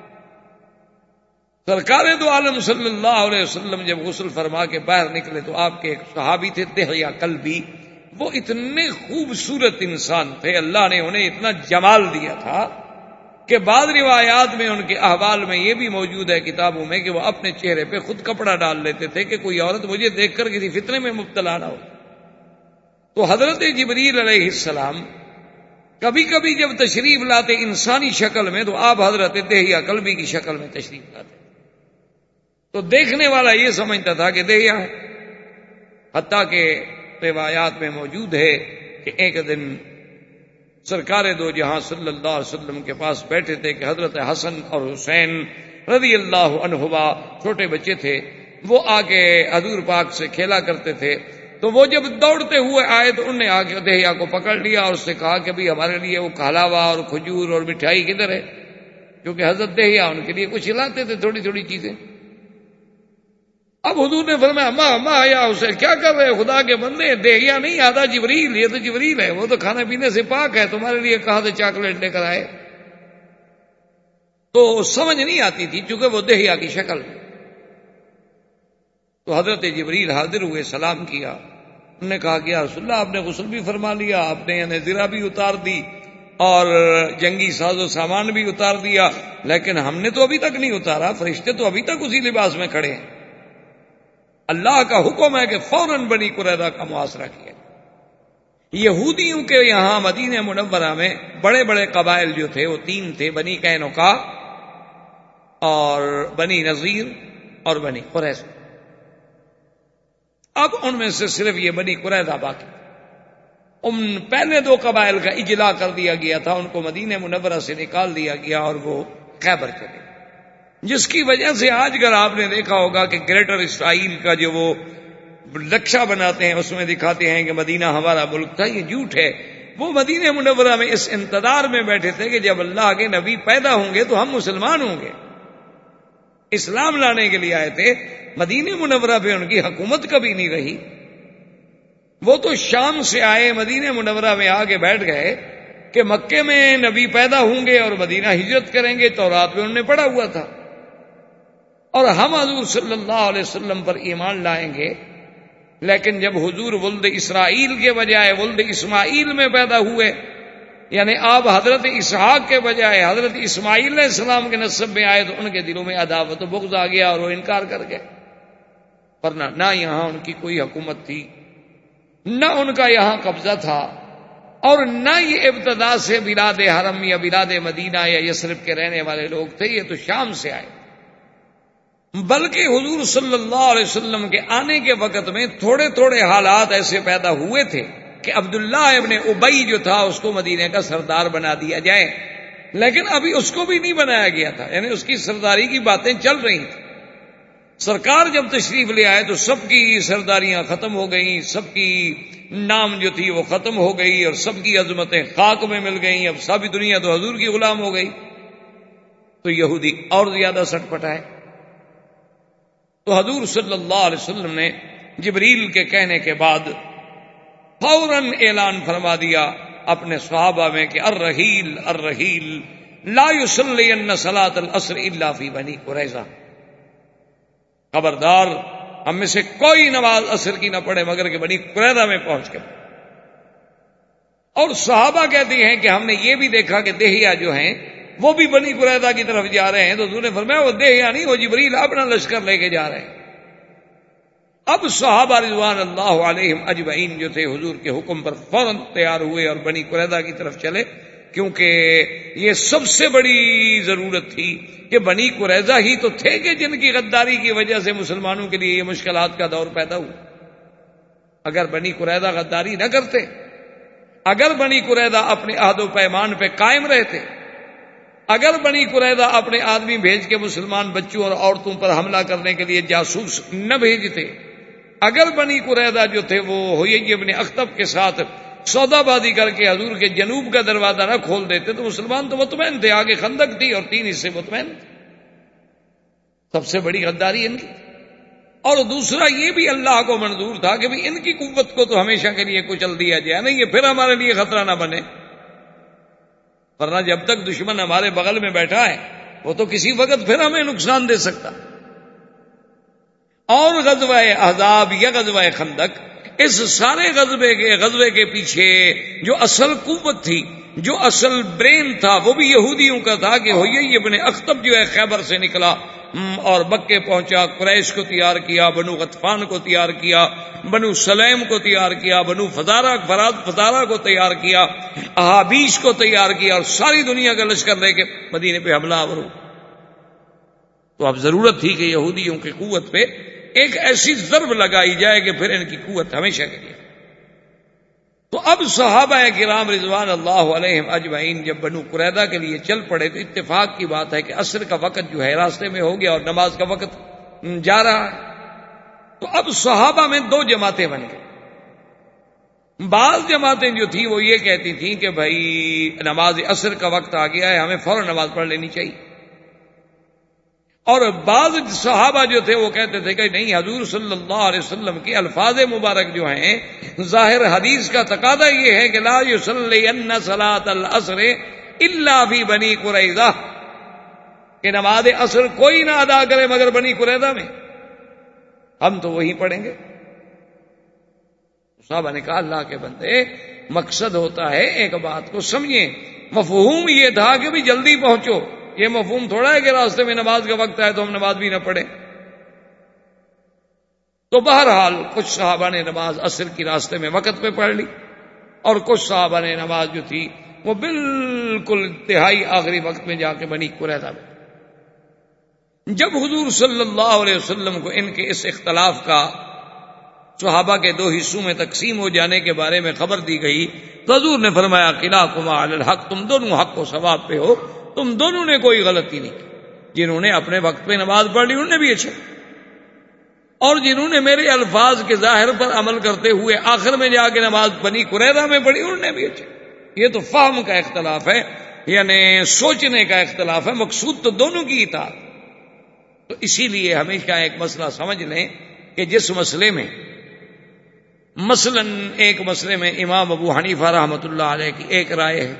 سرکار دو عالم صلی اللہ علیہ وسلم جب غسل فرما کے باہر نکلے تو آپ کے ایک صحابی تھے دہیا کلبی، وہ اتنے خوبصورت انسان تھے، اللہ نے انہیں اتنا جمال دیا تھا کہ بعض روایات میں ان کے احوال میں یہ بھی موجود ہے کتابوں میں کہ وہ اپنے چہرے پہ خود کپڑا ڈال لیتے تھے کہ کوئی عورت مجھے دیکھ کر کسی فتنے میں مبتلا نہ ہو۔ تو حضرت جبریل علیہ السلام کبھی کبھی جب تشریف لاتے انسانی شکل میں تو آپ حضرت دہیا کلبی کی شکل میں تشریف لاتے، تو دیکھنے والا یہ سمجھتا تھا کہ دہیا ہے۔ حتیٰ کہ روایات میں موجود ہے کہ ایک دن سرکار دو جہاں صلی اللہ علیہ وسلم کے پاس بیٹھے تھے کہ حضرت حسن اور حسین رضی اللہ عنہما چھوٹے بچے تھے، وہ آ کے حضور پاک سے کھیلا کرتے تھے، تو وہ جب دوڑتے ہوئے آئے تو انہوں نے آ کے دہیا کو پکڑ لیا اور اس سے کہا کہ بھی ہمارے لیے وہ کھلاوا اور کھجور اور مٹھائی کدھر ہے، کیونکہ حضرت دہیا ان کے لیے کچھ لاتے تھے تھوڑی تھوڑی چیزیں۔ اب حضور نے فرمایا ماں یا اسے کیا کر رہے خدا کے بندے، دہیا نہیں آدھا جبریل، یہ تو جبریل ہے، وہ تو کھانے پینے سے پاک ہے، تمہارے لیے کہاں سے چاکلیٹ لے کر آئے۔ تو سمجھ نہیں آتی تھی چونکہ وہ دہیا کی شکل، تو حضرت جبریل حاضر ہوئے، سلام کیا، انہوں نے کہا کہ یا رسول اللہ آپ نے غسل بھی فرما لیا، آپ نے یعنی زرہ بھی اتار دی اور جنگی ساز و سامان بھی اتار دیا، لیکن ہم نے تو ابھی تک نہیں اتارا، فرشتے تو ابھی تک اسی لباس میں کھڑے ہیں۔ اللہ کا حکم ہے کہ فوراً بنی قریظہ کا محاصرہ کیا۔ یہودیوں کے یہاں مدینہ منورہ میں بڑے بڑے قبائل جو تھے وہ 3 تھے، بنی قینقاع اور بنی نذیر اور بنی قریظہ۔ اب ان میں سے صرف یہ بنی قریظہ باقی، ان پہلے 2 قبائل کا اجلاء کر دیا گیا تھا، ان کو مدینہ منورہ سے نکال دیا گیا اور وہ خیبر چلے، جس کی وجہ سے آج کل آپ نے دیکھا ہوگا کہ گریٹر اسرائیل کا جو وہ نقشہ بناتے ہیں اس میں دکھاتے ہیں کہ مدینہ ہمارا ملک تھا، یہ جھوٹ ہے۔ وہ مدینہ منورہ میں اس انتظار میں بیٹھے تھے کہ جب اللہ کے نبی پیدا ہوں گے تو ہم مسلمان ہوں گے، اسلام لانے کے لیے آئے تھے۔ مدینہ منورہ پہ ان کی حکومت کبھی نہیں رہی، وہ تو شام سے آئے، مدینہ منورہ میں آ کے بیٹھ گئے کہ مکے میں نبی پیدا ہوں گے اور مدینہ ہجرت کریں گے، تورات میں انہوں نے پڑھا ہوا تھا، اور ہم حضور صلی اللہ علیہ وسلم پر ایمان لائیں گے۔ لیکن جب حضور ولد اسرائیل کے بجائے ولد اسماعیل میں پیدا ہوئے، یعنی آپ حضرت اسحاق کے بجائے حضرت اسماعیل علیہ السلام کے نسب میں آئے، تو ان کے دلوں میں عداوت و بغض آ گیا اور وہ انکار کر گئے، ورنہ نہ یہاں ان کی کوئی حکومت تھی، نہ ان کا یہاں قبضہ تھا، اور نہ یہ ابتدا سے بلاد حرم یا بلاد مدینہ یا یثرب کے رہنے والے لوگ تھے، یہ تو شام سے آئے۔ بلکہ حضور صلی اللہ علیہ وسلم کے آنے کے وقت میں تھوڑے تھوڑے حالات ایسے پیدا ہوئے تھے کہ عبداللہ ابن ابی جو تھا اس کو مدینے کا سردار بنا دیا جائے، لیکن ابھی اس کو بھی نہیں بنایا گیا تھا، یعنی اس کی سرداری کی باتیں چل رہی تھیں۔ سرکار جب تشریف لے آئے تو سب کی سرداریاں ختم ہو گئیں، سب کی نام جو تھی وہ ختم ہو گئی اور سب کی عظمتیں خاک میں مل گئیں، اب ساری دنیا تو حضور کی غلام ہو گئی، تو یہودی اور زیادہ سٹ پٹائے۔ تو حضور صلی اللہ علیہ وسلم نے جبریل کے کہنے کے بعد فوراً اعلان فرما دیا اپنے صحابہ میں کہ الرحیل الرحیل لا یصلین صلاۃ العصر الا فی بنی قریظہ، خبردار ہم میں سے کوئی نماز عصر کی نہ پڑھے مگر کہ بنی قریظہ میں پہنچ کے۔ اور صحابہ کہتے ہیں کہ ہم نے یہ بھی دیکھا کہ دہیا جو ہیں وہ بھی بنی قریظہ کی طرف جا رہے ہیں، تو حضور نے فرمایا وہ دیہیا نہیں، وہ جبریل اپنا لشکر لے کے جا رہے ہیں۔ اب صحابہ رضوان اللہ علیہم اجمعین جو تھے حضور کے حکم پر فوراً تیار ہوئے اور بنی قریظہ کی طرف چلے، کیونکہ یہ سب سے بڑی ضرورت تھی کہ بنی قریظہ ہی تو تھے کہ جن کی غداری کی وجہ سے مسلمانوں کے لیے یہ مشکلات کا دور پیدا ہوا۔ اگر بنی قریظہ غداری نہ کرتے، اگر بنی قریظہ اپنے عہد و پیمان پہ قائم رہتے، اگر بنی قریظہ اپنے آدمی بھیج کے مسلمان بچوں اور عورتوں پر حملہ کرنے کے لیے جاسوس نہ بھیجتے، اگر بنی قریظہ جو تھے وہ حیی ابن اخطب کے ساتھ سودا بازی کر کے حضور کے جنوب کا دروازہ نہ کھول دیتے، تو مسلمان تو مطمئن تھے، آگے خندق تھی اور 3 حصے مطمئن تھے۔ سب سے بڑی غداری ان کی، اور دوسرا یہ بھی اللہ کو منظور تھا کہ ان کی قوت کو تو ہمیشہ کے لیے کچل دیا جائے، نہیں یہ پھر ہمارے لیے خطرہ نہ بنے، ورنہ جب تک دشمن ہمارے بغل میں بیٹھا ہے وہ تو کسی وقت پھر ہمیں نقصان دے سکتا۔ اور غزوہ احزاب یا غزوہ خندق، اس سارے غزوے کے پیچھے جو اصل قوت تھی، جو اصل برین تھا، وہ بھی یہودیوں کا تھا کہ حیی ابن اخطب جو ہے خیبر سے نکلا اور مکے پہنچا، قریش کو تیار کیا، بنو غطفان کو تیار کیا، بنو سلیم کو تیار کیا، بنو فزارہ کو تیار کیا، احابیش کو تیار کیا، اور ساری دنیا کا لشکر لے کے مدینے پہ حملہ آور ہو۔ تو اب ضرورت تھی کہ یہودیوں کی قوت پہ ایک ایسی ضرب لگائی جائے کہ پھر ان کی قوت ہمیشہ کے لیے۔ تو اب صحابہ کرام رضوان اللہ علیہم اجمعین جب بنو قریظہ کے لیے چل پڑے، تو اتفاق کی بات ہے کہ عصر کا وقت جو ہے راستے میں ہو گیا اور نماز کا وقت جا رہا ہے۔ تو اب صحابہ میں 2 جماعتیں بن گئی۔ بعض جماعتیں جو تھیں وہ یہ کہتی تھیں کہ بھائی نماز عصر کا وقت آ گیا ہے، ہمیں فوراً نماز پڑھ لینی چاہیے، اور بعض صحابہ جو تھے وہ کہتے تھے کہ نہیں، حضور صلی اللہ علیہ وسلم کے الفاظ مبارک جو ہیں، ظاہر حدیث کا تقاضا یہ ہے کہ لا یصلین صلاۃ العصر الا فی بنی قریظہ، کہ نماز عصر کوئی نہ ادا کرے مگر بنی قریظہ میں، ہم تو وہی پڑھیں گے۔ صحابہ نے کہا اللہ کے بندے، مقصد ہوتا ہے ایک بات کو سمجھیں، مفہوم یہ تھا کہ بھی جلدی پہنچو، یہ مفہوم تھوڑا ہے کہ راستے میں نماز کا وقت آئے تو ہم نماز بھی نہ پڑھیں۔ تو بہرحال کچھ صحابہ نے نماز عصر کی راستے میں وقت پہ پڑھ لی، اور کچھ صحابہ نے نماز جو تھی وہ بالکل انتہائی آخری وقت میں جا کے بنی قریظہ میں۔ جب حضور صلی اللہ علیہ وسلم کو ان کے اس اختلاف کا صحابہ کے 2 حصوں میں تقسیم ہو جانے کے بارے میں خبر دی گئی، تو حضور نے فرمایا کلاکما علی الحق، تم دونوں حق و ثواب پہ ہو، تم دونوں نے کوئی غلطی نہیں کی۔ جنہوں نے اپنے وقت پہ نماز پڑھ لی انہوں نے بھی اچھا، اور جنہوں نے میرے الفاظ کے ظاہر پر عمل کرتے ہوئے آخر میں جا کے نماز بنی قریظہ میں پڑھی انہوں نے بھی اچھا۔ یہ تو فہم کا اختلاف ہے، یعنی سوچنے کا اختلاف ہے، مقصود تو دونوں کی اطاعت۔ تو اسی لیے ہمیشہ ایک مسئلہ سمجھ لیں کہ جس مسئلے میں مثلا ایک مسئلے میں امام ابو حنیفہ رحمۃ اللہ علیہ کی ایک رائے ہے،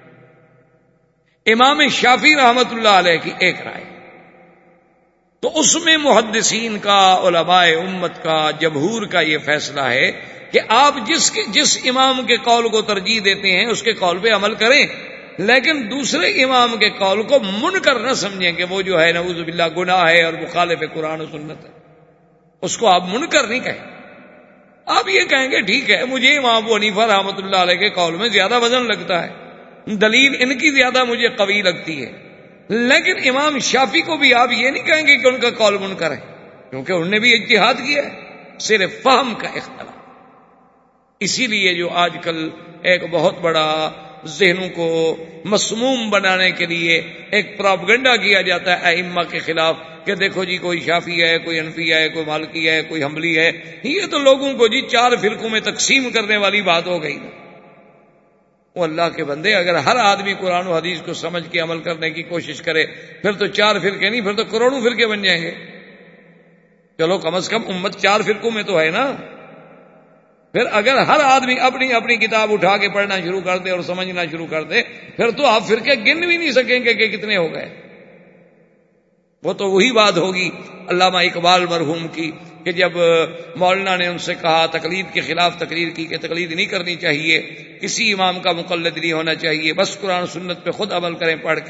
امام شافعی رحمۃ اللہ علیہ کی ایک رائے، تو اس میں محدثین کا، علماء امت کا، جمہور کا یہ فیصلہ ہے کہ آپ جس امام کے قول کو ترجیح دیتے ہیں اس کے قول پہ عمل کریں، لیکن دوسرے امام کے قول کو منکر نہ سمجھیں کہ وہ جو ہے نعوذ باللہ گناہ ہے اور مخالف قرآن و سنت ہے، اس کو آپ منکر نہیں کہیں۔ آپ یہ کہیں گے ٹھیک ہے، مجھے امام ابو حنیفہ رحمۃ اللہ علیہ کے قول میں زیادہ وزن لگتا ہے، دلیل ان کی زیادہ مجھے قوی لگتی ہے، لیکن امام شافعی کو بھی آپ یہ نہیں کہیں گے کہ ان کا قول منکر ہے، کیونکہ انہوں نے بھی اجتہاد کیا ہے، صرف فہم کا اختلاف۔ اسی لیے جو آج کل ایک بہت بڑا ذہنوں کو مسموم بنانے کے لیے ایک پروپیگنڈا کیا جاتا ہے ائمہ کے خلاف کہ دیکھو جی کوئی شافعی ہے، کوئی حنفی ہے، کوئی مالکی ہے، کوئی حنبلی ہے، یہ تو لوگوں کو جی 4 فرقوں میں تقسیم کرنے والی بات ہو گئی۔ وہ اللہ کے بندے، اگر ہر آدمی قرآن و حدیث کو سمجھ کے عمل کرنے کی کوشش کرے پھر تو 4 فرقے نہیں، پھر تو کروڑوں فرقے بن جائیں گے۔ چلو کم از کم امت 4 فرقوں میں تو ہے نا۔ پھر اگر ہر آدمی اپنی اپنی کتاب اٹھا کے پڑھنا شروع کر دے اور سمجھنا شروع کر دے پھر تو آپ فرقے گن بھی نہیں سکیں گے کہ کتنے ہو گئے۔ وہ تو وہی بات ہوگی علامہ اقبال مرحوم کی کہ جب مولانا نے ان سے کہا تقلید کے خلاف تقریر کی کہ تقلید نہیں کرنی چاہیے، کسی امام کا مقلد نہیں ہونا چاہیے، بس قرآن سنت پہ خود عمل کریں پڑھ کے،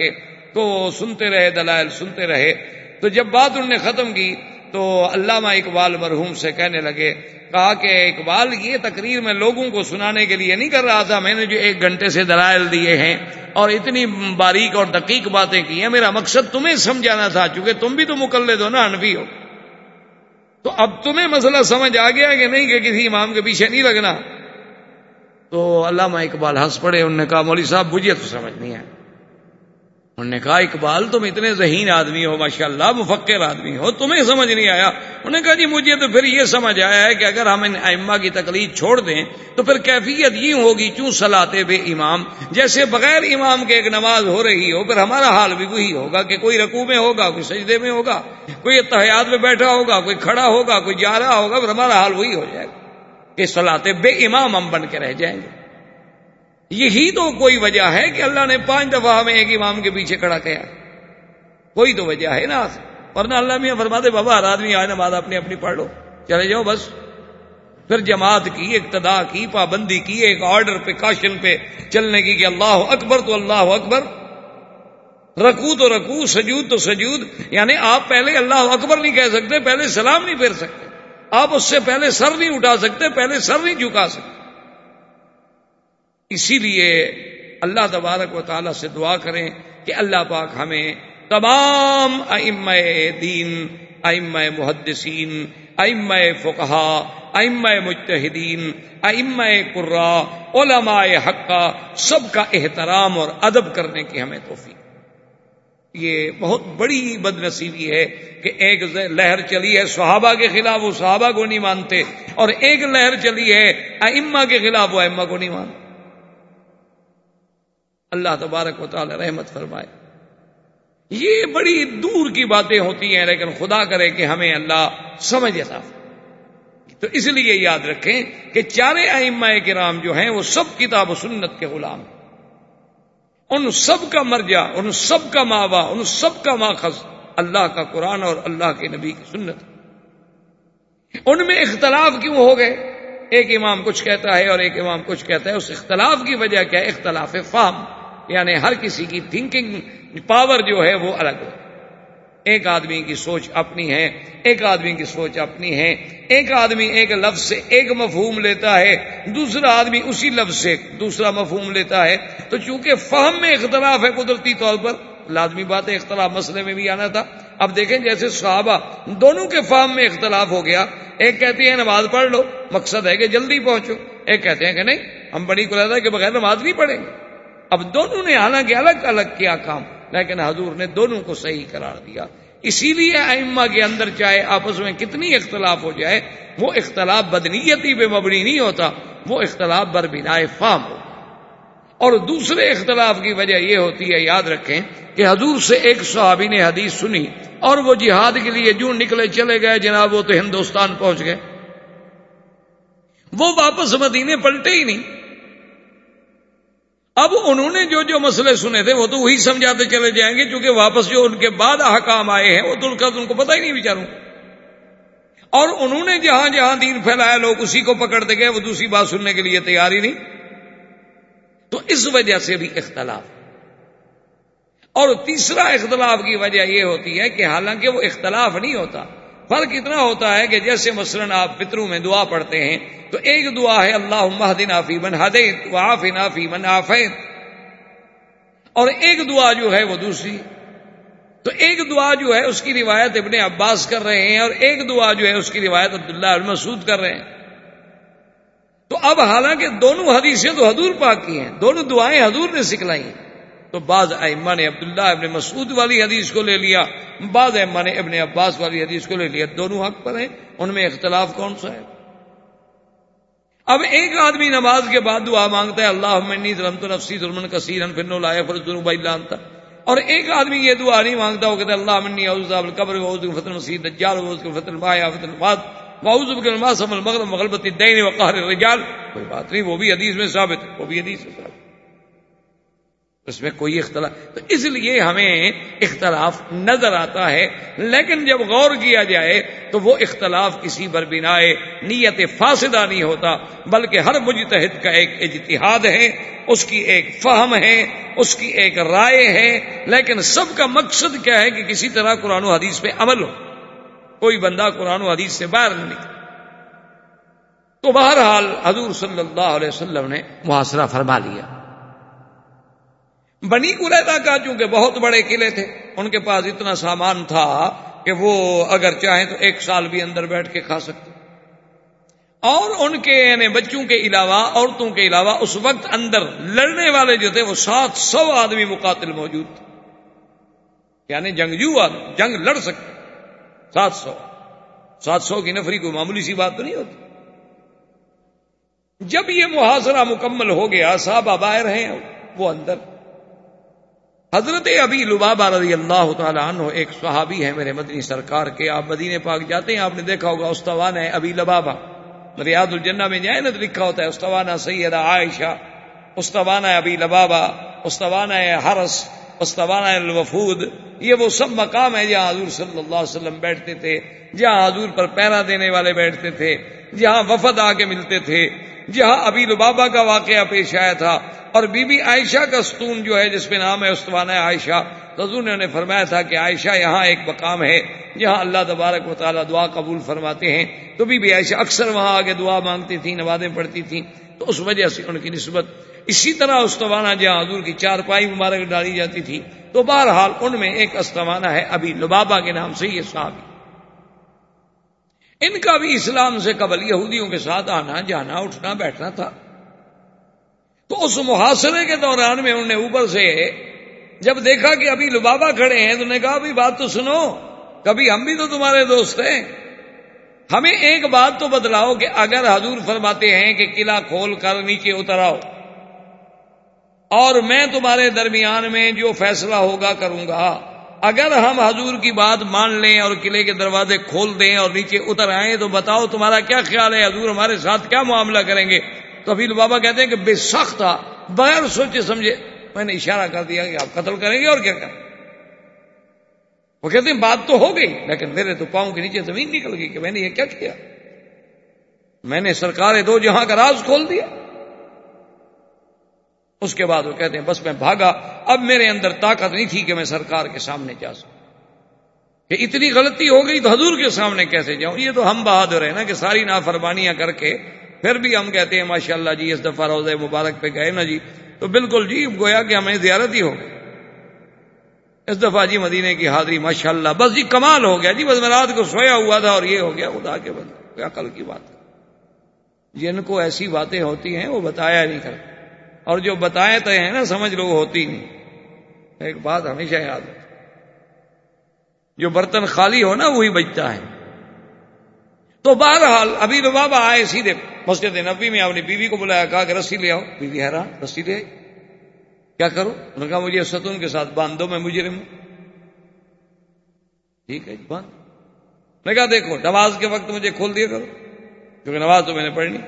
تو سنتے رہے، دلائل سنتے رہے. تو جب بات انہوں نے ختم کی تو علامہ اقبال مرحوم سے کہنے لگے، کہا کہ اقبال یہ تقریر میں لوگوں کو سنانے کے لیے نہیں کر رہا تھا، میں نے جو 1 گھنٹے سے دلائل دیے ہیں اور اتنی باریک اور دقیق باتیں کی ہیں، میرا مقصد تمہیں سمجھانا تھا، چونکہ تم بھی تو مقلد ہو نا، حنفی ہو، تو اب تمہیں مسئلہ سمجھ آ گیا کہ نہیں کہ کسی امام کے پیچھے نہیں لگنا. تو علامہ اقبال ہنس پڑے. انہوں نے کہا مولوی صاحب مجھے تو سمجھ نہیں آیا. انہوں نے کہا اقبال تم اتنے ذہین آدمی ہو، ماشاءاللہ مفکر آدمی ہو، تمہیں سمجھ نہیں آیا. انہوں نے کہا جی مجھے تو پھر یہ سمجھ آیا ہے کہ اگر ہم ان ائمہ کی تقلید چھوڑ دیں تو پھر کیفیت یہ ہوگی چوں صلاتے بے امام، جیسے بغیر امام کے ایک نماز ہو رہی ہو، پھر ہمارا حال بھی وہی ہوگا کہ کوئی رکوع میں ہوگا، کوئی سجدے میں ہوگا، کوئی اتحیات میں بیٹھا ہوگا، کوئی کھڑا ہوگا، کوئی جا رہا ہوگا، پھر ہمارا حال وہی ہو جائے گا کہ صلاتے بے امام ہم بن کے رہ جائیں گے. یہی تو کوئی وجہ ہے کہ اللہ نے 5 دفعہ ہمیں ایک امام کے پیچھے کھڑا کیا، کوئی تو وجہ ہے نا. ورنہ اللہ میاں فرماتے بابا ہر آدمی آئے نماز اپنی اپنی پڑھ لو، چلے جاؤ بس. پھر جماعت کی، اقتداء کی، پابندی کی، ایک آرڈر پہ کاشن پہ چلنے کی کہ اللہ اکبر تو اللہ اکبر، رکوع تو رکوع، سجود تو سجود. یعنی آپ پہلے اللہ اکبر نہیں کہہ سکتے، پہلے سلام نہیں پھیر سکتے، آپ اس سے پہلے سر نہیں اٹھا سکتے، پہلے سر نہیں جھکا سکتے. اسی لیے اللہ تبارک و تعالی سے دعا کریں کہ اللہ پاک ہمیں تمام ائمہ دین، ائمہ محدثین، ائمہ فقہا، ائمہ مجتہدین، ائمہ قراء، علماء حقہ سب کا احترام اور ادب کرنے کی ہمیں توفیق. یہ بہت بڑی بد نصیبی ہے کہ ایک لہر چلی ہے صحابہ کے خلاف، وہ صحابہ کو نہیں مانتے، اور ایک لہر چلی ہے ائمہ کے خلاف، وہ ائمہ کو نہیں مانتے. اللہ تبارک و تعالی رحمت فرمائے. یہ بڑی دور کی باتیں ہوتی ہیں، لیکن خدا کرے کہ ہمیں اللہ سمجھ عطا. تو اس لیے یاد رکھیں کہ 4 ائمہ کرام جو ہیں وہ سب کتاب و سنت کے غلام ہیں. ان سب کا مرجع، ان سب کا ماوا، ان سب کا ماخذ اللہ کا قرآن اور اللہ کے نبی کی سنت. ان میں اختلاف کیوں ہو گئے؟ ایک امام کچھ کہتا ہے اور ایک امام کچھ کہتا ہے. اس اختلاف کی وجہ کیا ہے؟ اختلاف فہم، یعنی ہر کسی کی تھنکنگ پاور جو ہے وہ الگ ہے. ایک آدمی کی سوچ اپنی ہے، ایک آدمی کی سوچ اپنی ہے. ایک آدمی ایک لفظ سے ایک مفہوم لیتا ہے، دوسرا آدمی اسی لفظ سے دوسرا مفہوم لیتا ہے. تو چونکہ فہم میں اختلاف ہے قدرتی طور پر، لازمی بات ہے اختلاف مسئلے میں بھی آنا تھا. اب دیکھیں جیسے صحابہ دونوں کے فہم میں اختلاف ہو گیا. ایک کہتے ہیں نماز پڑھ لو، مقصد ہے کہ جلدی پہنچو. ایک کہتے ہیں کہ نہیں، ہم بڑی قلعہ کہ بغیر نماز نہیں پڑھیں گے. اب دونوں نے حالانکہ الگ الگ کیا کام، لیکن حضور نے دونوں کو صحیح قرار دیا. اسی لیے ائمہ کے اندر چاہے آپس میں کتنی اختلاف ہو جائے، وہ اختلاف بدنیتی پہ مبنی نہیں ہوتا، وہ اختلاف بربنائے فہم ہو. اور دوسرے اختلاف کی وجہ یہ ہوتی ہے، یاد رکھیں کہ حضور سے ایک صحابی نے حدیث سنی اور وہ جہاد کے لیے جو نکلے چلے گئے، جناب وہ تو ہندوستان پہنچ گئے، وہ واپس مدینے پلٹے ہی نہیں. اب انہوں نے جو مسئلے سنے تھے وہ تو وہی سمجھاتے چلے جائیں گے، کیونکہ واپس جو ان کے بعد احکام آئے ہیں وہ تو ان کو پتہ ہی نہیں بیچاروں. اور انہوں نے جہاں جہاں دین پھیلایا لوگ اسی کو پکڑتے گئے، وہ دوسری بات سننے کے لیے تیار ہی نہیں. تو اس وجہ سے بھی اختلاف. اور تیسرا اختلاف کی وجہ یہ ہوتی ہے کہ حالانکہ وہ اختلاف نہیں ہوتا، فرق اتنا ہوتا ہے کہ جیسے مثلاً آپ فطروں میں دعا پڑھتے ہیں تو ایک دعا ہے اللہم اہدنا فیمن ہدیت وعافنا فیمن عافیت، اور ایک دعا جو ہے وہ دوسری. تو ایک دعا جو ہے اس کی روایت ابن عباس کر رہے ہیں اور ایک دعا جو ہے اس کی روایت عبداللہ بن مسعود کر رہے ہیں. تو اب حالانکہ دونوں حدیثیں تو حضور پاک کی ہیں، دونوں دعائیں حضور نے سکھلائی ہیں، تو بعض ائمہ نے عبداللہ ابن مسعود والی حدیث کو لے لیا، بعض ائمہ نے ابن عباس والی حدیث کو لے لیا. دونوں حق پر ہیں، ان میں اختلاف کون سا ہے؟ اب ایک آدمی نماز کے بعد دعا مانگتا ہے اللہم انی ظلمت نفسی ظلما کثیرا فانہ لا یغفر الذنوب الا انت، اور ایک آدمی یہ دعا نہیں مانگتا، وہ کہتا ہے اللہم انی اعوذ بک من القبر واعوذ بک من فتنة المسیح الدجال واعوذ بک من فتنة المحیا وفتنة الممات واعوذ بک من المأثم والمغرم وغلبۃ الدین وقہر الرجال. کوئی بات نہیں، وہ بھی حدیث میں ثابت ہے، وہ بھی حدیث میں ثابت. اس میں کوئی اختلاف، تو اس لیے ہمیں اختلاف نظر آتا ہے، لیکن جب غور کیا جائے تو وہ اختلاف کسی پر بنائے نیت فاسدہ نہیں ہوتا، بلکہ ہر مجتہد کا ایک اجتہاد ہے، اس کی ایک فہم ہے، اس کی ایک رائے ہے، لیکن سب کا مقصد کیا ہے کہ کسی طرح قرآن و حدیث پہ عمل ہو، کوئی بندہ قرآن و حدیث سے باہر نہیں نکلے۔ تو بہرحال حضور صلی اللہ علیہ وسلم نے محاصرہ فرما لیا۔ بنی قریظہ کا چونکہ بہت بڑے قلعے تھے، ان کے پاس اتنا سامان تھا کہ وہ اگر چاہیں تو 1 سال بھی اندر بیٹھ کے کھا سکتے، اور ان کے یعنی بچوں کے علاوہ، عورتوں کے علاوہ اس وقت اندر لڑنے والے جو تھے وہ 700 آدمی مقاتل موجود تھے، یعنی جنگجو آدمی، جنگ لڑ سکتے 700 کی نفری کوئی معمولی سی بات تو نہیں ہوتی۔ جب یہ محاصرہ مکمل ہو گیا، صحابہ باہر ہیں، وہ اندر۔ حضرت ابی لبابہ رضی اللہ تعالی عنہ ایک صحابی ہے میرے مدنی سرکار کے، آپ مدینے پاک جاتے ہیں، آپ نے دیکھا ہوگا استوانہ ابی لبابہ، ریاض الجنہ میں جائیں نا تو لکھا ہوتا ہے استوانہ سیدہ عائشہ، استوانہ ابی لبابہ، استوانہ حرس، استوانہ الوفود، یہ وہ سب مقام ہے جہاں حضور صلی اللہ علیہ وسلم بیٹھتے تھے، جہاں حضور پر پہرا دینے والے بیٹھتے تھے، جہاں وفد آ کے ملتے تھے، جہاں ابی لبابہ کا واقعہ پیش آیا تھا، اور بی بی عائشہ کا ستون جو ہے جس پہ نام ہے استوانہ عائشہ، حضور نے انہیں فرمایا تھا کہ عائشہ یہاں ایک مقام ہے جہاں اللہ تبارک و تعالیٰ دعا قبول فرماتے ہیں، تو بی بی عائشہ اکثر وہاں آگے دعا مانگتی تھیں، نمازیں پڑھتی تھیں، تو اس وجہ سے ان کی نسبت۔ اسی طرح استوانہ جہاں حضور کی چارپائی مبارک ڈالی جاتی تھی، تو بہرحال ان میں ایک استوانہ ہے ابی لبابہ کے نام سے یہ صحابی۔ ان کا بھی اسلام سے قبل یہودیوں کے ساتھ آنا جانا اٹھنا بیٹھنا تھا، تو اس محاصرے کے دوران میں انہوں نے اوپر سے جب دیکھا کہ ابھی لبابہ کھڑے ہیں تو انہوں نے کہا بھی بات تو سنو، کبھی ہم بھی تو تمہارے دوست ہیں، ہمیں ایک بات تو بتلاؤ کہ اگر حضور فرماتے ہیں کہ قلعہ کھول کر نیچے اتر آؤ اور میں تمہارے درمیان میں جو فیصلہ ہوگا کروں گا، اگر ہم حضور کی بات مان لیں اور قلعے کے دروازے کھول دیں اور نیچے اتر آئیں تو بتاؤ تمہارا کیا خیال ہے، حضور ہمارے ساتھ کیا معاملہ کریں گے؟ تو ابھی لبابہ کہتے ہیں کہ بے سخت تھا، بغیر سوچے سمجھے میں نے اشارہ کر دیا کہ آپ قتل کریں گے اور کیا کریں۔ وہ کہتے ہیں بات تو ہو گئی، لیکن میرے تو پاؤں کے نیچے زمین نکل گئی کہ میں نے یہ کیا کیا، میں نے سرکار دو جہاں کا راز کھول دیا۔ اس کے بعد وہ کہتے ہیں بس میں بھاگا، اب میرے اندر طاقت نہیں تھی کہ میں سرکار کے سامنے جا سکوں، کہ اتنی غلطی ہو گئی تو حضور کے سامنے کیسے جاؤں۔ یہ تو ہم بہادر ہیں نا کہ ساری نافرمانیاں کر کے پھر بھی ہم کہتے ہیں ماشاءاللہ جی اس دفعہ روضہ مبارک پہ گئے نا جی تو بالکل جی گویا کہ ہمیں زیارت ہی ہو گئی، اس دفعہ جی مدینے کی حاضری ماشاءاللہ، بس جی کمال ہو گیا جی، بس میں رات کو سویا ہوا تھا اور یہ ہو گیا۔ خدا کے بندے کوئی عقل کی بات، جن کو ایسی باتیں ہوتی ہیں وہ بتایا نہیں کرتے، اور جو بتائے تو ہیں نا سمجھ لو ہوتی نہیں۔ ایک بات ہمیشہ یاد ہے، جو برتن خالی ہو نا وہی بچتا ہے۔ تو بہرحال ابھی لبابہ آئے سیدھے مسجد نبوی میں، اپنی بیوی کو بلایا، کہا کہ رسی لے آؤ۔ بیوی حیران، رسی لے آئی، کیا کروں؟ انہوں نے کہا مجھے ستون کے ساتھ باندھ دو، میں مجرم ہوں۔ ٹھیک ہے جی باندھ۔ میں کہا دیکھو نماز کے وقت مجھے کھول دیا کرو، کیونکہ نماز تو میں نے پڑھنی،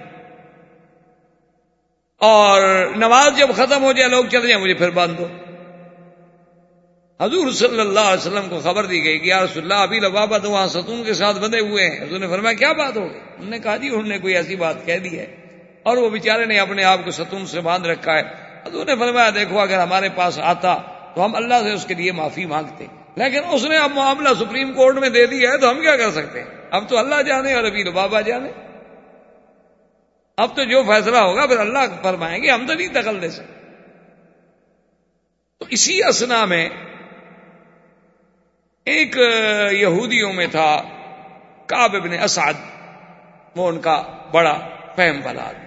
اور نماز جب ختم ہو جائے لوگ چلے جائیں مجھے پھر باندھ دو۔ حضور صلی اللہ علیہ وسلم کو خبر دی گئی کہ یا رسول اللہ ابھی لبابہ تو وہاں ستون کے ساتھ بندھے ہوئے ہیں۔ حضور نے فرمایا کیا بات ہو گئی؟ انہوں نے کہا جی انہوں نے کوئی ایسی بات کہہ دی ہے اور وہ بیچارے نے اپنے آپ کو ستون سے باندھ رکھا ہے۔ حضور نے فرمایا دیکھو اگر ہمارے پاس آتا تو ہم اللہ سے اس کے لیے معافی مانگتے، لیکن اس نے اب معاملہ سپریم کورٹ میں دے دیا ہے تو ہم کیا کر سکتے ہیں؟ اب تو اللہ جانے اور ابھی لبابہ جانے، اب تو جو فیصلہ ہوگا پھر اللہ فرمائیں گے، ہم تو نہیں دخل دے سکتے۔ تو اسی اثنا میں ایک یہودیوں میں تھا کعب بن اسعد، وہ ان کا بڑا فہم والا آدمی،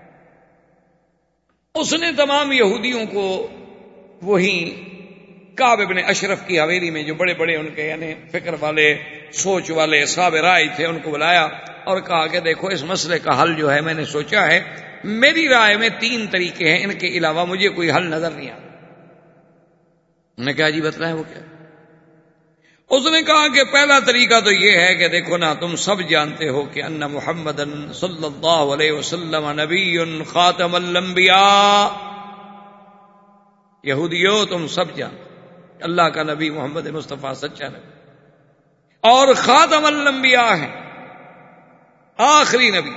اس نے تمام یہودیوں کو وہی کعب بن اشرف کی حویلی میں جو بڑے بڑے ان کے یعنی فکر والے سوچ والے صاحب رائے تھے ان کو بلایا اور کہا کہ دیکھو اس مسئلے کا حل جو ہے میں نے سوچا ہے، میری رائے میں 3 طریقے ہیں، ان کے علاوہ مجھے کوئی حل نظر نہیں آتا۔ انہوں نے کہا جی بتلائیں وہ کیا؟ اس نے کہا کہ پہلا طریقہ تو یہ ہے کہ دیکھو نا تم سب جانتے ہو کہ ان محمد صلی اللہ علیہ وسلم نبی خاتم الانبیاء، یہودیوں تم سب جانتے اللہ کا نبی محمد مصطفیٰ سچا نبی اور خاتم الانبیاء ہیں، آخری نبی۔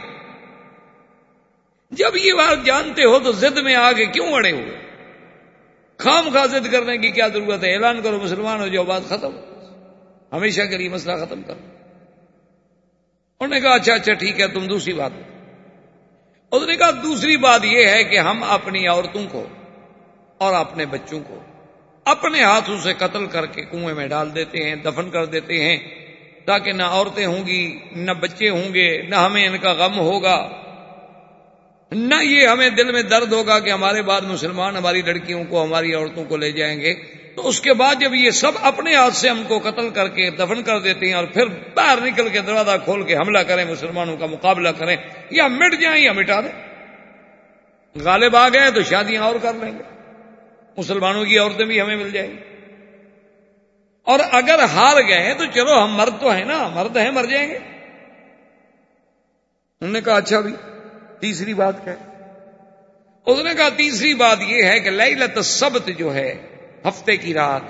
جب یہ بات جانتے ہو تو ضد میں آگے کیوں اڑے ہوئے؟ خام خواہ ضد کرنے کی کیا ضرورت ہے؟ اعلان کرو مسلمان ہو جاؤ، بات ختم، ہمیشہ کے لیے مسئلہ ختم کرو۔ انہوں نے کہا اچھا ٹھیک ہے، تم دوسری بات۔ اس نے کہا دوسری بات یہ ہے کہ ہم اپنی عورتوں کو اور اپنے بچوں کو اپنے ہاتھوں سے قتل کر کے کنویں میں ڈال دیتے ہیں، دفن کر دیتے ہیں، تاکہ نہ عورتیں ہوں گی، نہ بچے ہوں گے، نہ ہمیں ان کا غم ہوگا، نہ یہ ہمیں دل میں درد ہوگا کہ ہمارے بعد مسلمان ہماری لڑکیوں کو، ہماری عورتوں کو لے جائیں گے۔ تو اس کے بعد جب یہ سب اپنے ہاتھ سے ہم کو قتل کر کے دفن کر دیتے ہیں اور پھر باہر نکل کے دروازہ کھول کے حملہ کریں، مسلمانوں کا مقابلہ کریں، یا مٹ جائیں یا مٹا دیں، غالب آ گئے تو شادیاں اور کر لیں گے، مسلمانوں کی عورتیں بھی ہمیں مل جائیں گی، اور اگر ہار گئے تو چلو ہم مرد تو ہیں نا، مرد ہیں، مر جائیں گے۔ انہوں نے کہا اچھا بھی تیسری بات کیا ہے؟ اس نے کہا تیسری بات یہ ہے کہ لیلۃ السبت جو ہے، ہفتے کی رات،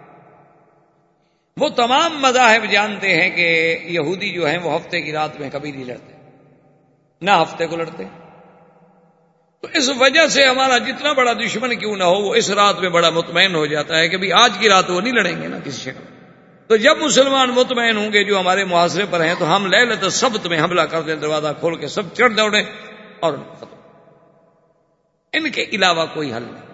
وہ تمام مذاہب جانتے ہیں کہ یہودی جو ہیں وہ ہفتے کی رات میں کبھی نہیں لڑتے، نہ ہفتے کو لڑتے۔ تو اس وجہ سے ہمارا جتنا بڑا دشمن کیوں نہ ہو، وہ اس رات میں بڑا مطمئن ہو جاتا ہے کہ بھی آج کی رات وہ نہیں لڑیں گے نا کسی شکل۔ تو جب مسلمان مطمئن ہوں گے جو ہمارے محاصرے پر ہیں، تو ہم لیلۃ السبت میں حملہ کر دیں، دروازہ کھول کے سب چڑھ دوڑیں اور ختم۔ ان کے علاوہ کوئی حل نہیں۔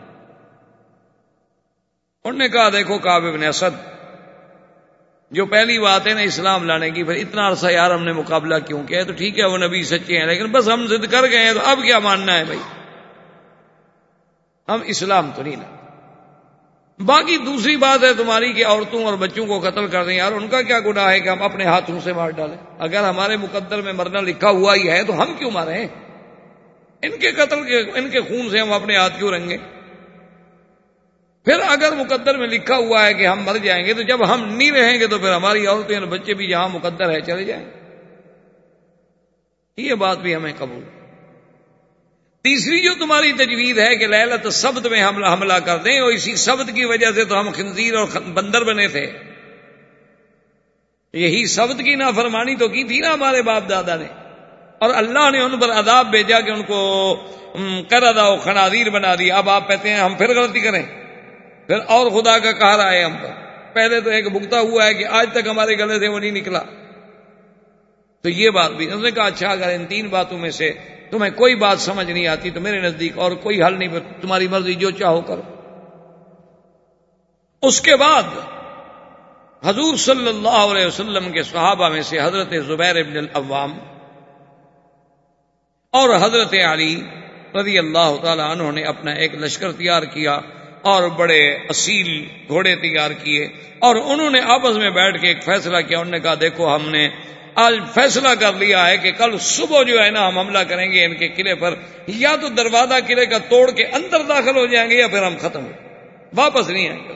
انہوں نے کہا دیکھو کعب بن اسد، جو پہلی بات ہے نا اسلام لانے کی، پھر اتنا عرصہ یار ہم نے مقابلہ کیوں کیا ہے؟ تو ٹھیک ہے وہ نبی سچے ہیں، لیکن بس ہم ضد کر گئے ہیں، تو اب کیا ماننا ہے بھائی؟ ہم اسلام تو نہیں لاتے۔ باقی دوسری بات ہے تمہاری کہ عورتوں اور بچوں کو قتل کر دیں، یار ان کا کیا گناہ ہے کہ ہم اپنے ہاتھوں سے مار ڈالیں؟ اگر ہمارے مقدر میں مرنا لکھا ہوا ہی ہے تو ہم کیوں ماریں؟ ان کے قتل کے، ان کے خون سے ہم اپنے ہاتھ کیوں رنگیں؟ پھر اگر مقدر میں لکھا ہوا ہے کہ ہم مر جائیں گے، تو جب ہم نہیں رہیں گے تو پھر ہماری عورتیں اور بچے بھی جہاں مقدر ہے چلے جائیں۔ یہ بات بھی ہمیں قبول۔ تیسری جو تمہاری تجویز ہے کہ لیلۃ السبت میں حملہ کر دیں، اور اسی سبت کی وجہ سے تو ہم خنزیر اور بندر بنے تھے، یہی سبت کی نافرمانی تو کی تھی نا ہمارے باپ دادا نے، اور اللہ نے ان پر عذاب بھیجا کہ ان کو قردہ و خنازیر بنا دیا۔ اب آپ کہتے ہیں ہم پھر غلطی کریں، پھر اور خدا کا قہر آئے ہم پر۔ پہلے تو ایک بھگتا ہوا ہے کہ آج تک ہمارے گلے سے وہ نہیں نکلا۔ تو یہ بات بھی انہوں نے کہا اچھا اگر ان تین باتوں میں سے تمہیں کوئی بات سمجھ نہیں آتی تو میرے نزدیک اور کوئی حل نہیں، تمہاری مرضی جو چاہو کرو۔ اس کے بعد حضور صلی اللہ علیہ وسلم کے صحابہ میں سے حضرت زبیر بن العوام اور حضرت علی رضی اللہ تعالی عنہ نے اپنا ایک لشکر تیار کیا اور بڑے اصیل گھوڑے تیار کیے، اور انہوں نے آپس میں بیٹھ کے ایک فیصلہ کیا۔ انہوں نے کہا دیکھو ہم نے آج فیصلہ کر لیا ہے کہ کل صبح جو ہے نا ہم حملہ کریں گے ان کے قلعے پر، یا تو دروازہ قلعے کا توڑ کے اندر داخل ہو جائیں گے یا پھر ہم ختم ہو واپس نہیں آئیں گے۔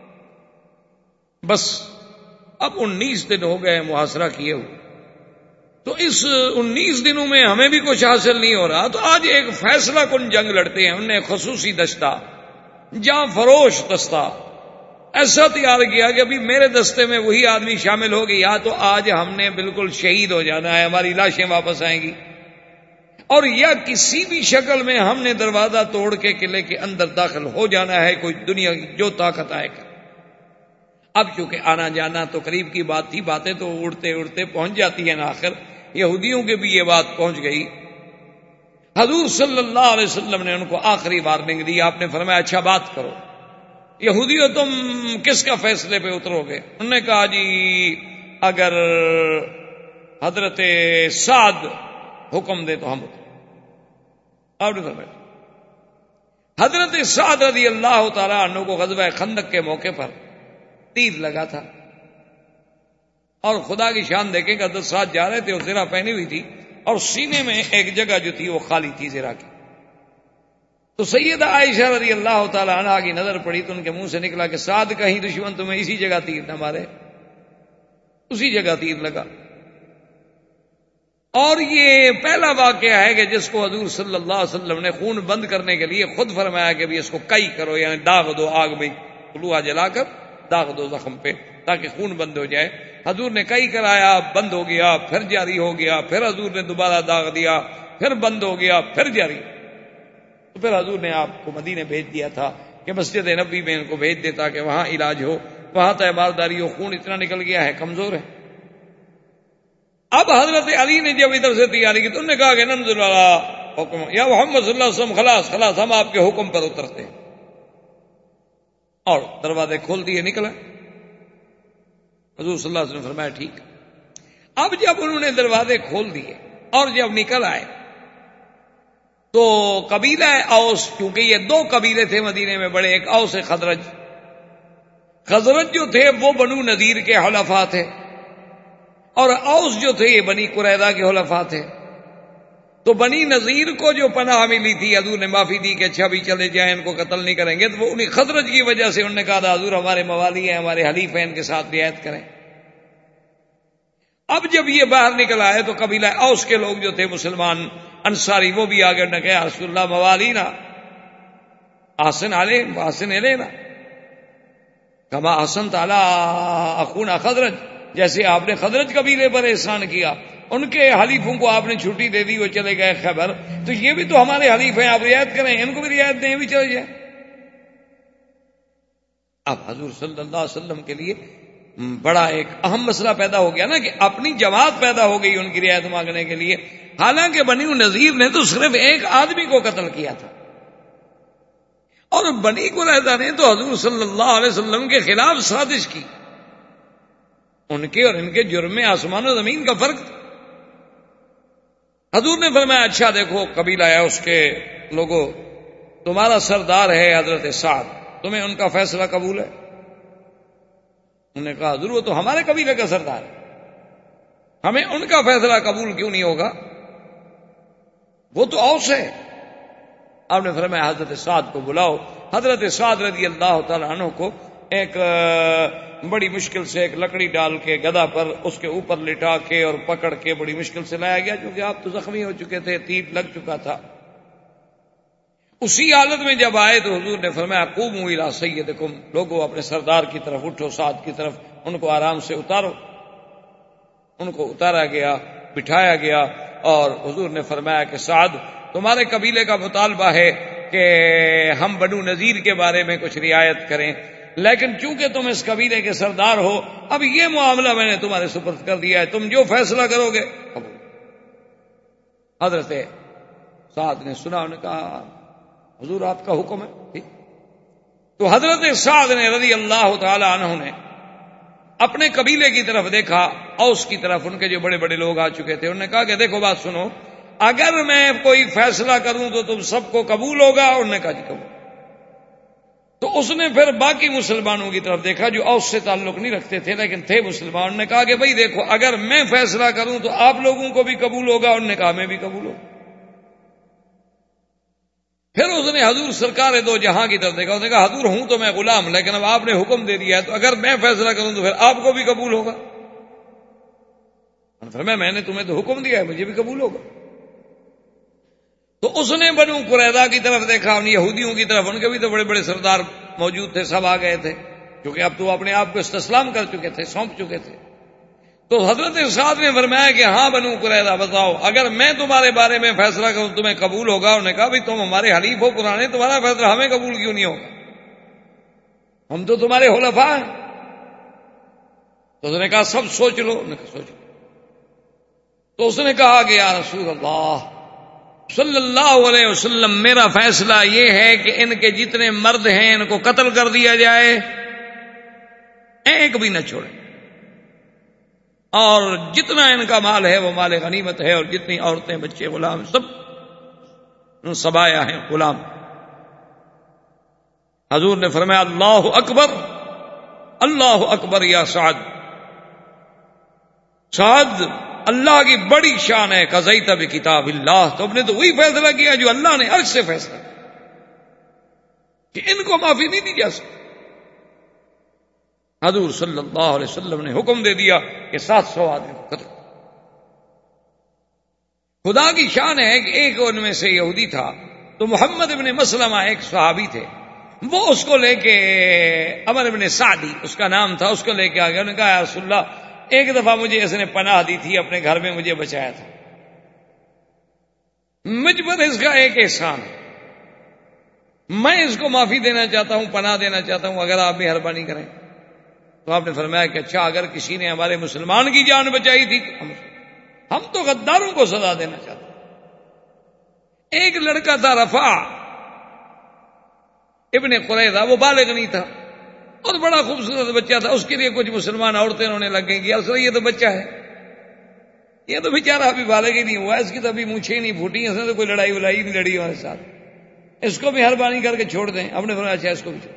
بس اب 19 دن ہو گئے محاصرہ کیے ہوئے، تو اس 19 دنوں میں ہمیں بھی کچھ حاصل نہیں ہو رہا، تو آج ایک فیصلہ کن جنگ لڑتے ہیں۔ انہوں نے خصوصی دستہ، جاں فروش دستہ ایسا تیار کیا کہ ابھی میرے دستے میں وہی آدمی شامل ہوگی، یا تو آج ہم نے بالکل شہید ہو جانا ہے، ہماری لاشیں واپس آئیں گی، اور یا کسی بھی شکل میں ہم نے دروازہ توڑ کے قلعے کے اندر داخل ہو جانا ہے، کوئی دنیا کی جو طاقت آئے گا۔ اب چونکہ آنا جانا تو قریب کی بات تھی، باتیں تو اڑتے اڑتے پہنچ جاتی ہیں، آخر یہودیوں کے بھی یہ بات پہنچ گئی۔ حضور صلی اللہ علیہ وسلم نے ان کو آخری وارننگ دی۔ آپ نے فرمایا اچھا بات کرو، یہودیوں تم کس کا فیصلے پہ اترو گے؟ انہوں نے کہا جی اگر حضرت سعد حکم دے تو ہم اتریں۔ آپ نے فرمایا حضرت سعد رضی اللہ تعالیٰ عنہ کو غزوہ خندق کے موقع پر تیر لگا تھا، اور خدا کی شان دیکھیں کہ حضرت سعد جا رہے تھے اور زرہ پہنی ہوئی تھی، اور سینے میں ایک جگہ جو تھی وہ خالی تھی زرہ کی۔ تو سیدہ عائشہ رضی اللہ تعالی عنہا کی نظر پڑی تو ان کے منہ سے نکلا کہ سعد کہیں دشمن تمہیں اسی جگہ تیر نہ مارے۔ اسی جگہ تیر لگا۔ اور یہ پہلا واقعہ ہے کہ جس کو حضور صلی اللہ علیہ وسلم نے خون بند کرنے کے لیے خود فرمایا کہ بھی اس کو کئی کرو، یعنی داغ دو آگ میں، لوہا جلا کر داغ دو زخم پہ تاکہ خون بند ہو جائے۔ حضور نے کئی کرایا، بند ہو گیا، پھر جاری ہو گیا، پھر حضور نے دوبارہ داغ دیا، پھر بند ہو گیا، پھر جاری۔ تو پھر حضور نے آپ کو مدینے بھیج دیا تھا کہ مسجد نبوی میں ان کو بھیج دیتا کہ وہاں علاج ہو، وہاں تیمارداری ہو، خون اتنا نکل گیا ہے، کمزور ہے۔ اب حضرت علی نے جب ادھر سے تیاری کی تو انہوں نے کہا کہ ننزل علی حکم یا محمد صلی اللہ علیہ وسلم، خلاص خلاص ہم آپ کے حکم پر اترتے ہیں، اور دروازے کھول دیے، نکلا۔ حضور صلی اللہ علیہ وسلم نے فرمایا ٹھیک۔ اب جب انہوں نے دروازے کھول دیے اور جب نکل آئے تو قبیلہ اوس، کیونکہ یہ دو قبیلے تھے مدینے میں بڑے، ایک اوس ایک خزرج۔ خزرج جو تھے وہ بنو نذیر کے حلفاء تھے، اور اوس جو تھے یہ بنی قریظہ کے حلفاء تھے۔ تو بنی نذیر کو جو پناہ ملی تھی، حضور نے معافی دی کہ اچھا بھی چلے جائیں، ان کو قتل نہیں کریں گے، تو وہ انہیں خزرج کی وجہ سے انہوں نے کہا تھا حضور ہمارے موالی ہیں، ہمارے حلیف ہیں، ان کے ساتھ رعایت کریں۔ اب جب یہ باہر نکل آئے تو قبیلہ اوس کے لوگ جو تھے مسلمان انصاری، وہ بھی آگے نے کہا رسول اللہ موالینا احسن علیہم احسن الینا کما احسنت علی اخونا خزرج، جیسے آپ نے خزرج قبیلے پر احسان کیا، ان کے حلیفوں کو آپ نے چھٹی دے دی، وہ چلے گئے خیبر، تو یہ بھی تو ہمارے حلیف ہیں، آپ رعایت کریں، ان کو بھی رعایت دیں، بھی چلے جائیں۔ اب حضور صلی اللہ علیہ وسلم کے لیے بڑا ایک اہم مسئلہ پیدا ہو گیا نا، کہ اپنی جماعت پیدا ہو گئی ان کی رعایت مانگنے کے لیے، حالانکہ بنی نذیر نے تو صرف ایک آدمی کو قتل کیا تھا، اور بنی قریظہ نے تو حضور صلی اللہ علیہ وسلم کے خلاف سازش کی۔ ان کے اور ان کے جرم میں آسمان و زمین کا فرق تھا۔ حضور نے فرمایا اچھا دیکھو قبیلہ ہے اس کے لوگوں، تمہارا سردار ہے حضرت سعد، تمہیں ان کا فیصلہ قبول ہے؟ انہوں نے کہا حضور وہ تو ہمارے قبیلے کا سردار ہے، ہمیں ان کا فیصلہ قبول کیوں نہیں ہوگا، وہ تو اوس ہے۔ آپ نے فرمایا حضرت سعد کو بلاؤ۔ حضرت سعد رضی اللہ تعالی عنہ کو ایک بڑی مشکل سے ایک لکڑی ڈال کے گدھا پر اس کے اوپر لٹا کے اور پکڑ کے بڑی مشکل سے لایا گیا، کیونکہ آپ تو زخمی ہو چکے تھے، تیر لگ چکا تھا۔ اسی حالت میں جب آئے تو حضور نے فرمایا قوموا الی سیدکم، لوگوں اپنے سردار کی طرف اٹھو، سعد کی طرف، ان کو آرام سے اتارو۔ ان کو اتارا گیا، بٹھایا گیا، اور حضور نے فرمایا کہ سعد تمہارے قبیلے کا مطالبہ ہے کہ ہم بنو نذیر کے بارے میں کچھ رعایت کریں، لیکن چونکہ تم اس قبیلے کے سردار ہو، اب یہ معاملہ میں نے تمہارے سپرد کر دیا ہے، تم جو فیصلہ کرو گے قبول۔ حضرت سعد نے سنا، انہوں نے کہا حضور آپ کا حکم ہے، ٹھیک۔ تو حضرت سعد نے رضی اللہ تعالی عنہ نے اپنے قبیلے کی طرف دیکھا، اوس کی طرف، ان کے جو بڑے بڑے لوگ آ چکے تھے، انہوں نے کہا کہ دیکھو بات سنو، اگر میں کوئی فیصلہ کروں تو تم سب کو قبول ہوگا؟ انہوں نے کہا جی قبول۔ تو اس نے پھر باقی مسلمانوں کی طرف دیکھا جو اوس سے تعلق نہیں رکھتے تھے لیکن تھے مسلمان، انہوں نے کہا کہ بھئی دیکھو اگر میں فیصلہ کروں تو آپ لوگوں کو بھی قبول ہوگا؟ انہوں نے کہا میں بھی قبول ہوں۔ پھر اس نے حضور سرکار دو جہاں کی طرف دیکھا، اس نے کہا حضور ہوں تو میں غلام، لیکن اب آپ نے حکم دے دیا ہے تو اگر میں فیصلہ کروں تو پھر آپ کو بھی قبول ہوگا؟ فرمایا میں نے تمہیں تو حکم دیا ہے، مجھے بھی قبول ہوگا۔ تو اس نے بنو قریظہ کی طرف دیکھا، ان یہودیوں کی طرف، ان کے بھی تو بڑے بڑے سردار موجود تھے، سب آ گئے تھے، کیونکہ اب تو اپنے آپ کو استسلام کر چکے تھے، سونپ چکے تھے۔ تو حضرت سعد نے فرمایا کہ ہاں بنو قریظہ بتاؤ، اگر میں تمہارے بارے میں فیصلہ کروں تمہیں قبول ہوگا؟ انہوں نے کہا بھئی تم ہمارے حلیف ہو پرانے، تمہارا فیصلہ ہمیں قبول کیوں نہیں ہوگا، ہم تو تمہارے حلفاء ہیں۔ تو اس نے کہا سب سوچ لو، انہوں نے کہا سوچ لو۔ تو اس نے کہا کہ یا رسول اللہ صلی اللہ علیہ وسلم، میرا فیصلہ یہ ہے کہ ان کے جتنے مرد ہیں ان کو قتل کر دیا جائے، ایک بھی نہ چھوڑے، اور جتنا ان کا مال ہے وہ مال غنیمت ہے، اور جتنی عورتیں بچے غلام سب سبایا ہیں غلام۔ حضور نے فرمایا اللہ اکبر اللہ اکبر یا سعد، سعد اللہ کی بڑی شان ہے، قضیت بکتاب اللہ، تو ہم نے تو وہی فیصلہ کیا جو اللہ نے عرش سے فیصلہ کہ ان کو معافی نہیں دی جا سکتی۔ حضور صلی اللہ علیہ وسلم نے حکم دے دیا کہ 700 آدمی کو قتل۔ خدا کی شان ہے کہ ایک ان میں سے یہودی تھا، تو محمد ابن مسلمہ ایک صحابی تھے، وہ اس کو لے کے، عمر ابن سعدی اس کا نام تھا، اس کو لے کے آ گیا. انہوں نے کہا یا رسول اللہ ایک دفعہ مجھے اس نے پناہ دی تھی، اپنے گھر میں مجھے بچایا تھا، مجھ پر اس کا ایک احسان ہے، میں اس کو معافی دینا چاہتا ہوں، پناہ دینا چاہتا ہوں، اگر آپ مہربانی کریں. تو آپ نے فرمایا کہ اچھا، اگر کسی نے ہمارے مسلمان کی جان بچائی تھی ہم تو غداروں کو سزا دینا چاہتے ہیں. ایک لڑکا تھا رفع ابن قریظہ، وہ بالغ نہیں تھا اور بڑا خوبصورت بچہ تھا، اس کے لیے کچھ مسلمان عورتیں انہوں نے لگیں گی، اصل یہ تو بچہ ہے، یہ تو بیچارہ ابھی بالغ ہی نہیں ہوا، اس کی تو ابھی مونچھیں نہیں پھوٹی، اس نے تو کوئی لڑائی ولائی نہیں لڑی ہمارے ساتھ، اس کو مہربانی کر کے چھوڑ دیں. ہم نے فرمایا اچھا اس کو بھی چھوڑ.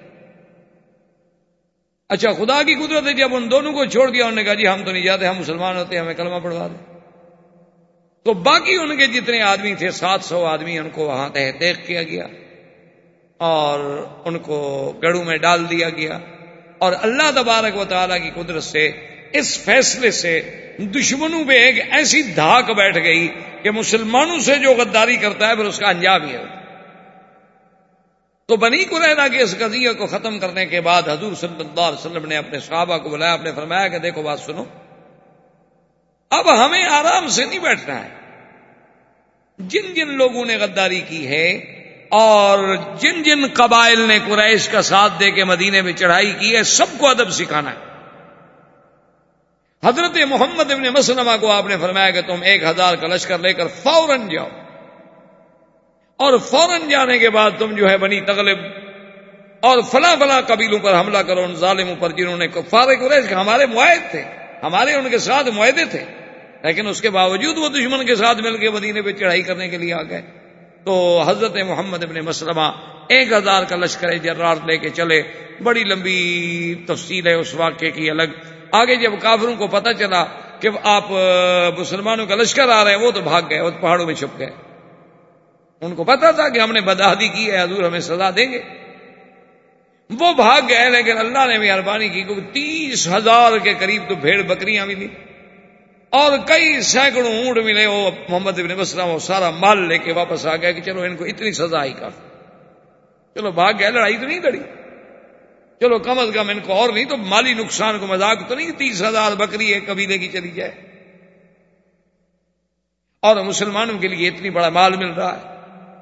اچھا خدا کی قدرت ہے، جب ان دونوں کو چھوڑ دیا انہوں نے کہا جی ہم تو نہیں جاتے، ہم مسلمان ہوتے ہیں، ہمیں کلمہ پڑھوا دیں. تو باقی ان کے جتنے آدمی تھے 700 آدمی، ان کو وہاں تحقیق کیا گیا اور ان کو گڑھوں میں ڈال دیا گیا. اور اللہ تبارک و تعالیٰ کی قدرت سے اس فیصلے سے دشمنوں پہ ایک ایسی دھاک بیٹھ گئی کہ مسلمانوں سے جو غداری کرتا ہے پھر اس کا انجام ہی ہے. تو بنی قریظہ کے اس قضیے کو ختم کرنے کے بعد حضور صلی اللہ علیہ وسلم نے اپنے صحابہ کو بلایا، آپ نے فرمایا کہ دیکھو بات سنو، اب ہمیں آرام سے نہیں بیٹھنا ہے. جن جن لوگوں نے غداری کی ہے اور جن جن قبائل نے قریش کا ساتھ دے کے مدینے میں چڑھائی کی ہے، سب کو ادب سکھانا ہے. حضرت محمد ابن مسلمہ کو آپ نے فرمایا کہ تم 1000 کا لشکر لے کر فوراً جاؤ، اور فوراً جانے کے بعد تم جو ہے بنی تغلب اور فلاں فلاں قبیلوں پر حملہ کرو، ان ظالموں پر جنہوں نے کفار قریش کے ہمارے معاہد تھے، ہمارے ان کے ساتھ معاہدے تھے، لیکن اس کے باوجود وہ دشمن کے ساتھ مل کے مدینے پہ چڑھائی کرنے کے لیے آ گئے. تو حضرت محمد ابن مسلمہ 1000 کا لشکر جرار لے کے چلے. بڑی لمبی تفصیل ہے اس واقعے کی الگ. آگے جب کافروں کو پتہ چلا کہ آپ مسلمانوں کا لشکر آ رہے ہیں، وہ تو بھاگ گئے، وہ پہاڑوں میں چھپ گئے. ان کو پتا تھا کہ ہم نے بدعہدی کی ہے، حضور ہمیں سزا دیں گے، وہ بھاگ گئے. لیکن اللہ نے مہربانی کی کہ 30,000 کے قریب تو بھیڑ بکریاں ملی اور کئی سینکڑوں اونٹ ملے. وہ محمد ابن مسلمہ وہ سارا مال لے کے واپس آ گئے کہ چلو ان کو اتنی سزا ہی کافی، چلو بھاگ گئے، لڑائی تو نہیں لڑی، چلو کم از کم ان کو اور نہیں تو مالی نقصان کو مذاق تو نہیں 30,000 بکری ایک قبیلے کی چلی جائے اور مسلمانوں کے لیے اتنی بڑا مال مل رہا ہے.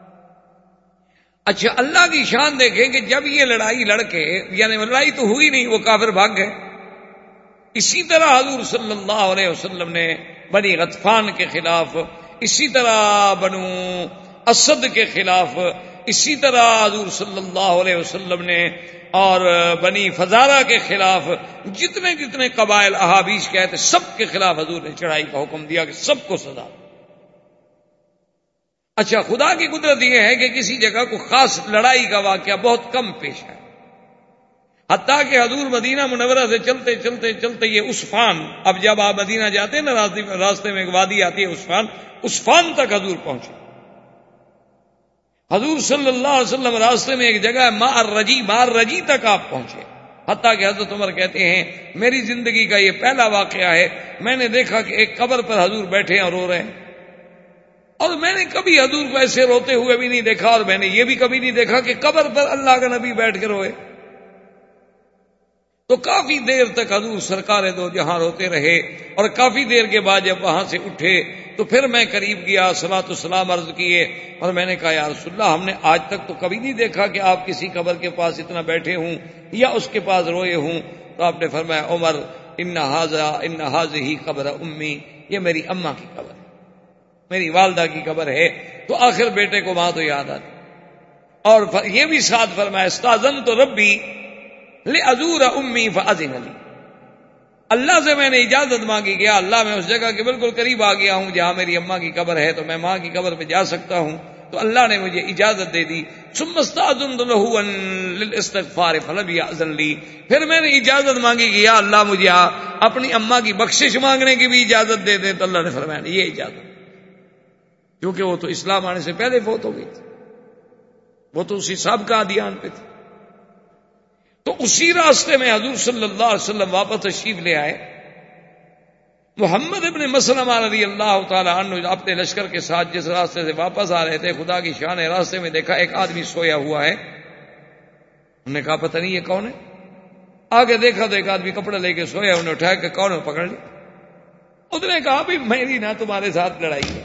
اچھا اللہ کی شان دیکھیں کہ جب یہ لڑائی لڑ کے، یعنی لڑائی تو ہوئی نہیں، وہ کافر بھاگ گئے. اسی طرح حضور صلی اللہ علیہ وسلم نے بنی غطفان کے خلاف، اسی طرح بنو اسد کے خلاف، اسی طرح حضور صلی اللہ علیہ وسلم نے اور بنی فزارہ کے خلاف جتنے جتنے قبائل احابیش کہتے سب کے خلاف حضور نے چڑھائی کا حکم دیا کہ سب کو سزا. اچھا خدا کی قدرت یہ ہے کہ کسی جگہ کو خاص لڑائی کا واقعہ بہت کم پیش ہے، حتیٰ کہ حضور مدینہ منورہ سے چلتے چلتے چلتے یہ عصفان، اب جب آپ مدینہ جاتے ہیں نا راستے میں ایک وادی آتی ہے عصفان تک حضور پہنچے. حضور صلی اللہ علیہ وسلم راستے میں ایک جگہ مار رجی تک آپ پہنچے. حتیٰ کہ حضرت عمر کہتے ہیں میری زندگی کا یہ پہلا واقعہ ہے، میں نے دیکھا کہ ایک قبر پر حضور بیٹھے ہیں اور رو رہے ہیں، اور میں نے کبھی حضور کو ایسے روتے ہوئے بھی نہیں دیکھا، اور میں نے یہ بھی کبھی نہیں دیکھا کہ قبر پر اللہ کا نبی بیٹھ کے روئے. تو کافی دیر تک حضور سرکار دو جہاں روتے رہے، اور کافی دیر کے بعد جب وہاں سے اٹھے تو پھر میں قریب گیا، صلاۃ والسلام عرض کیے، اور میں نے کہا یا رسول اللہ ہم نے آج تک تو کبھی نہیں دیکھا کہ آپ کسی قبر کے پاس اتنا بیٹھے ہوں یا اس کے پاس روئے ہوں. تو آپ نے فرمایا عمر ان ھذہ قبر امی، یہ میری اماں کی قبر ہے، میری والدہ کی قبر ہے. تو آخر بیٹے کو وہاں تو یاد آتی. اور یہ بھی ساتھ فرمایا استاذنت ربی لأزور امی فأذن لی، اللہ سے میں نے اجازت مانگی کہ اللہ میں اس جگہ کے بالکل قریب آ گیا ہوں جہاں میری اماں کی قبر ہے، تو میں ماں کی قبر پہ جا سکتا ہوں، تو اللہ نے مجھے اجازت دے دی. ثم استأذنت له للاستغفار فلم يأذن لی، پھر میں نے اجازت مانگی کہ یا اللہ مجھے اپنی اماں کی بخشش مانگنے کی بھی اجازت دے دے، تو اللہ نے فرمایا یہ اجازت، کیونکہ وہ تو اسلام آنے سے پہلے فوت ہو گئی تھی، وہ تو اسی سابقہ ادیان پہ تھی. تو اسی راستے میں حضور صلی اللہ علیہ وسلم واپس تشریف لے آئے، محمد ابن مسلمہ رضی اللہ تعالی عنہ اپنے لشکر کے ساتھ جس راستے سے واپس آ رہے تھے، خدا کی شان ہے، راستے میں دیکھا ایک آدمی سویا ہوا ہے. انہوں نے کہا پتہ نہیں یہ کون ہے. آگے دیکھا تو ایک آدمی کپڑے لے کے سویا، انہوں نے اٹھایا کہ کون ہے، پکڑ لیا. اس نے کہا بھی میری نہ تمہارے ساتھ لڑائی ہے،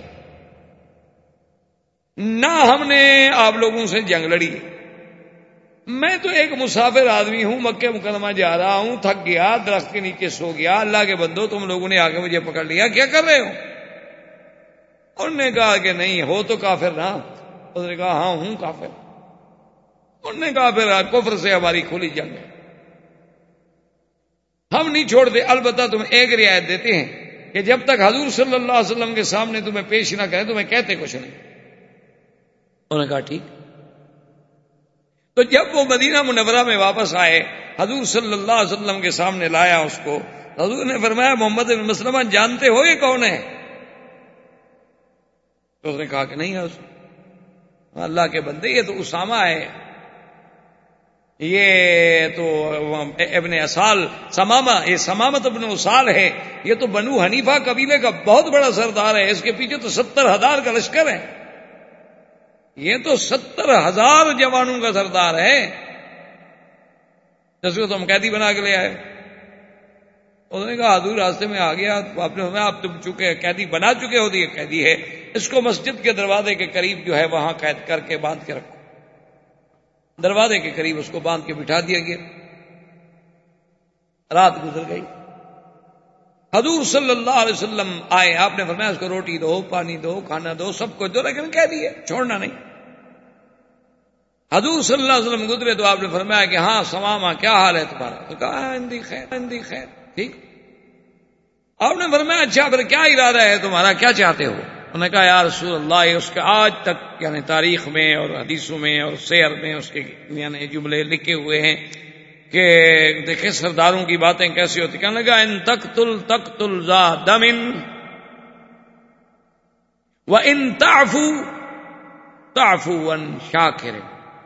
نہ ہم نے آپ لوگوں سے جنگ لڑی، میں تو ایک مسافر آدمی ہوں، مکہ مکرمہ جا رہا ہوں، تھک گیا، درخت کے نیچے سو گیا، اللہ کے بندو تم لوگوں نے آگے مجھے پکڑ لیا، کیا کر رہے ہو؟ انہوں نے کہا کہ نہیں ہو تو کافر نا. اس نے کہا ہاں ہوں کافر. انہوں نے کہا پھر کفر سے ہماری کھلی جنگ ہے، ہم نہیں چھوڑتے، البتہ تمہیں ایک رعایت دیتے ہیں کہ جب تک حضور صلی اللہ علیہ وسلم کے سامنے تمہیں پیش نہ کریں تمہیں کہتے کچھ نہیں. انہوں نے کہا ٹھیک. تو جب وہ مدینہ منورہ میں واپس آئے، حضور صلی اللہ علیہ وسلم کے سامنے لایا اس کو. حضور نے فرمایا محمد بن مسلمہ جانتے ہو یہ کون ہے؟ تو اس نے کہا کہ نہیں حضور، اللہ کے بندے یہ تو اسامہ ہے، یہ تو ابن اسال سمامہ، یہ سمامت ابن اسال ہے، یہ تو بنو حنیفہ قبیلے کا بہت بڑا سردار ہے، اس کے پیچھے تو 70,000 کا لشکر ہے، یہ تو 70,000 جوانوں کا سردار ہے، جس کو تم قیدی بنا کے لے آئے. انہوں نے کہا حضور راستے میں آ گیا، آپ نے فرمایا آپ تم چکے قیدی بنا چکے ہو، یہ قیدی ہے، اس کو مسجد کے دروازے کے قریب جو ہے وہاں قید کر کے باندھ کے رکھو. دروازے کے قریب اس کو باندھ کے بٹھا دیا گیا. رات گزر گئی. حضور صلی اللہ علیہ وسلم آئے، آپ نے فرمایا اس کو روٹی دو، پانی دو، کھانا دو، سب کچھ دو، لیکن قیدی ہے، چھوڑنا نہیں. حضور صلی اللہ علیہ وسلم گزرے تو آپ نے فرمایا کہ ہاں سمامہ کیا حال ہے تمہارا؟ تو کہا اندی خیر، اندی خیر، ٹھیک. آپ نے فرمایا اچھا پھر کیا ارادہ ہے تمہارا، کیا چاہتے ہو؟ انہوں نے کہا یا رسول اللہ، اس کے آج تک یعنی تاریخ میں اور حدیثوں میں اور سیر میں اس کے یعنی جملے لکھے ہوئے ہیں کہ دیکھیں سرداروں کی باتیں کیسی ہوتی. کہنے لگا ان تقتل ذا دم وان تعفو عن شاکر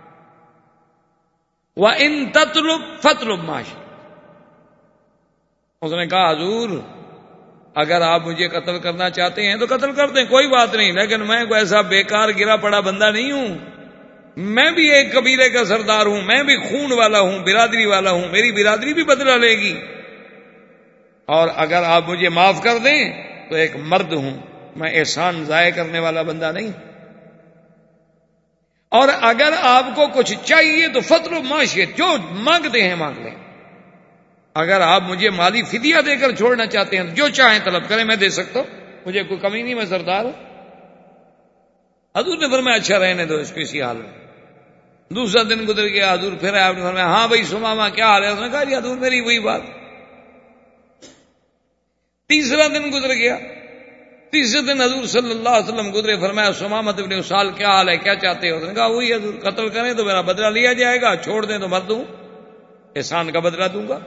وان فاطلب ما شئت. اس نے کہا حضور اگر آپ مجھے قتل کرنا چاہتے ہیں تو قتل کر دیں، کوئی بات نہیں، لیکن میں کوئی ایسا بیکار گرا پڑا بندہ نہیں ہوں، میں بھی ایک قبیلے کا سردار ہوں، میں بھی خون والا ہوں، برادری والا ہوں، میری برادری بھی بدلہ لے گی، اور اگر آپ مجھے معاف کر دیں تو ایک مرد ہوں، میں احسان ضائع کرنے والا بندہ نہیں، اور اگر آپ کو کچھ چاہیے تو فطر معاشیت جو مانگتے ہیں مانگ لیں، اگر آپ مجھے مالی فدیہ دے کر چھوڑنا چاہتے ہیں جو چاہیں طلب کریں، میں دے سکتا ہوں، مجھے کوئی کمی نہیں، میں سردار ہوں. حضور نے فرمایا اچھا رہنے دو اس کو اسی حال میں. دوسرا دن گزر گیا، حضور پھر آئے، آپ نے فرمایا ہاں بھائی سمامہ کیا حال ہے؟ اس نے کہا جی حضور میری وہی بات. تیسرا دن گزر گیا، تیسرے دن حضور صلی اللہ علیہ وسلم گزرے، فرمایا سمامت ابن اسال کیا حال ہے، کیا چاہتے ہو؟ اس نے کہا وہی حضور، قتل کریں تو میرا بدلہ لیا جائے گا، چھوڑ دیں تو مر دوں، احسان کا بدلہ دوں گا،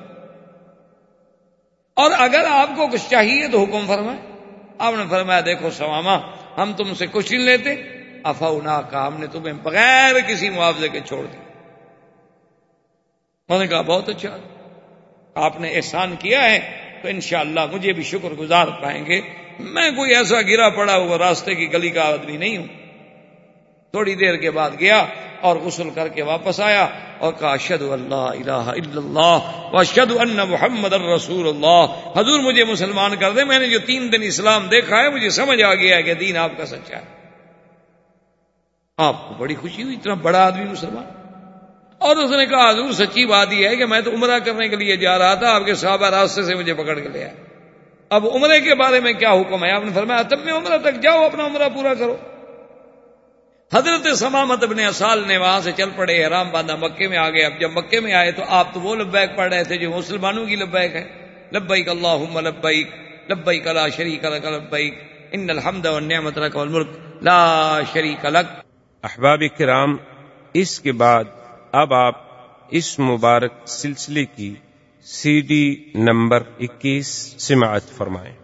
اور اگر آپ کو کچھ چاہیے تو حکم فرمائیں. آپ نے فرمایا دیکھو سمامہ ہم تم سے کچھ نہیں لیتے، افونا کا ہم نے تمہیں بغیر کسی معاوضے کے چھوڑ دیا. انہوں نے کہا بہت اچھا، آپ نے احسان کیا ہے تو انشاءاللہ مجھے بھی شکر گزار پائیں گے، میں کوئی ایسا گرا پڑا ہوا راستے کی گلی کا آدمی نہیں ہوں. تھوڑی دیر کے بعد گیا اور غسل کر کے واپس آیا اور کہا اشہد ان لا الہ الا اللہ واشہد ان محمد الرسول اللہ. حضور مجھے مسلمان کر دیں، میں نے جو 3 دن اسلام دیکھا ہے مجھے سمجھ آ گیا ہے کہ دین آپ کا سچا ہے. آپ کو بڑی خوشی ہوئی، اتنا بڑا آدمی مسلمان. اور اس نے کہا حضور سچی بات یہ ہے کہ میں تو عمرہ کرنے کے لیے جا رہا تھا، آپ کے صحابہ راستے سے مجھے پکڑ کے لے آئے، اب عمرے کے بارے میں کیا حکم ہے؟ آپ نے فرمایا تب میں عمرہ تک جاؤ، اپنا عمرہ پورا کرو. حضرت سمامت ابن اسال نے وہاں سے چل پڑے، احرام باندھا، مکے میں آ گئے. اب جب مکے میں آئے تو آپ تو وہ لبیک پڑھ رہے تھے جو مسلمانوں کی لبیک ہے، لبیک اللہم لبیک لبیک لا شریک لک لبیک ان الحمد والنعمت لک والملک لا شریک لک. احباب کرام، اس کے بعد اب آپ اس مبارک سلسلے کی CD نمبر 21 سماعت فرمائیں.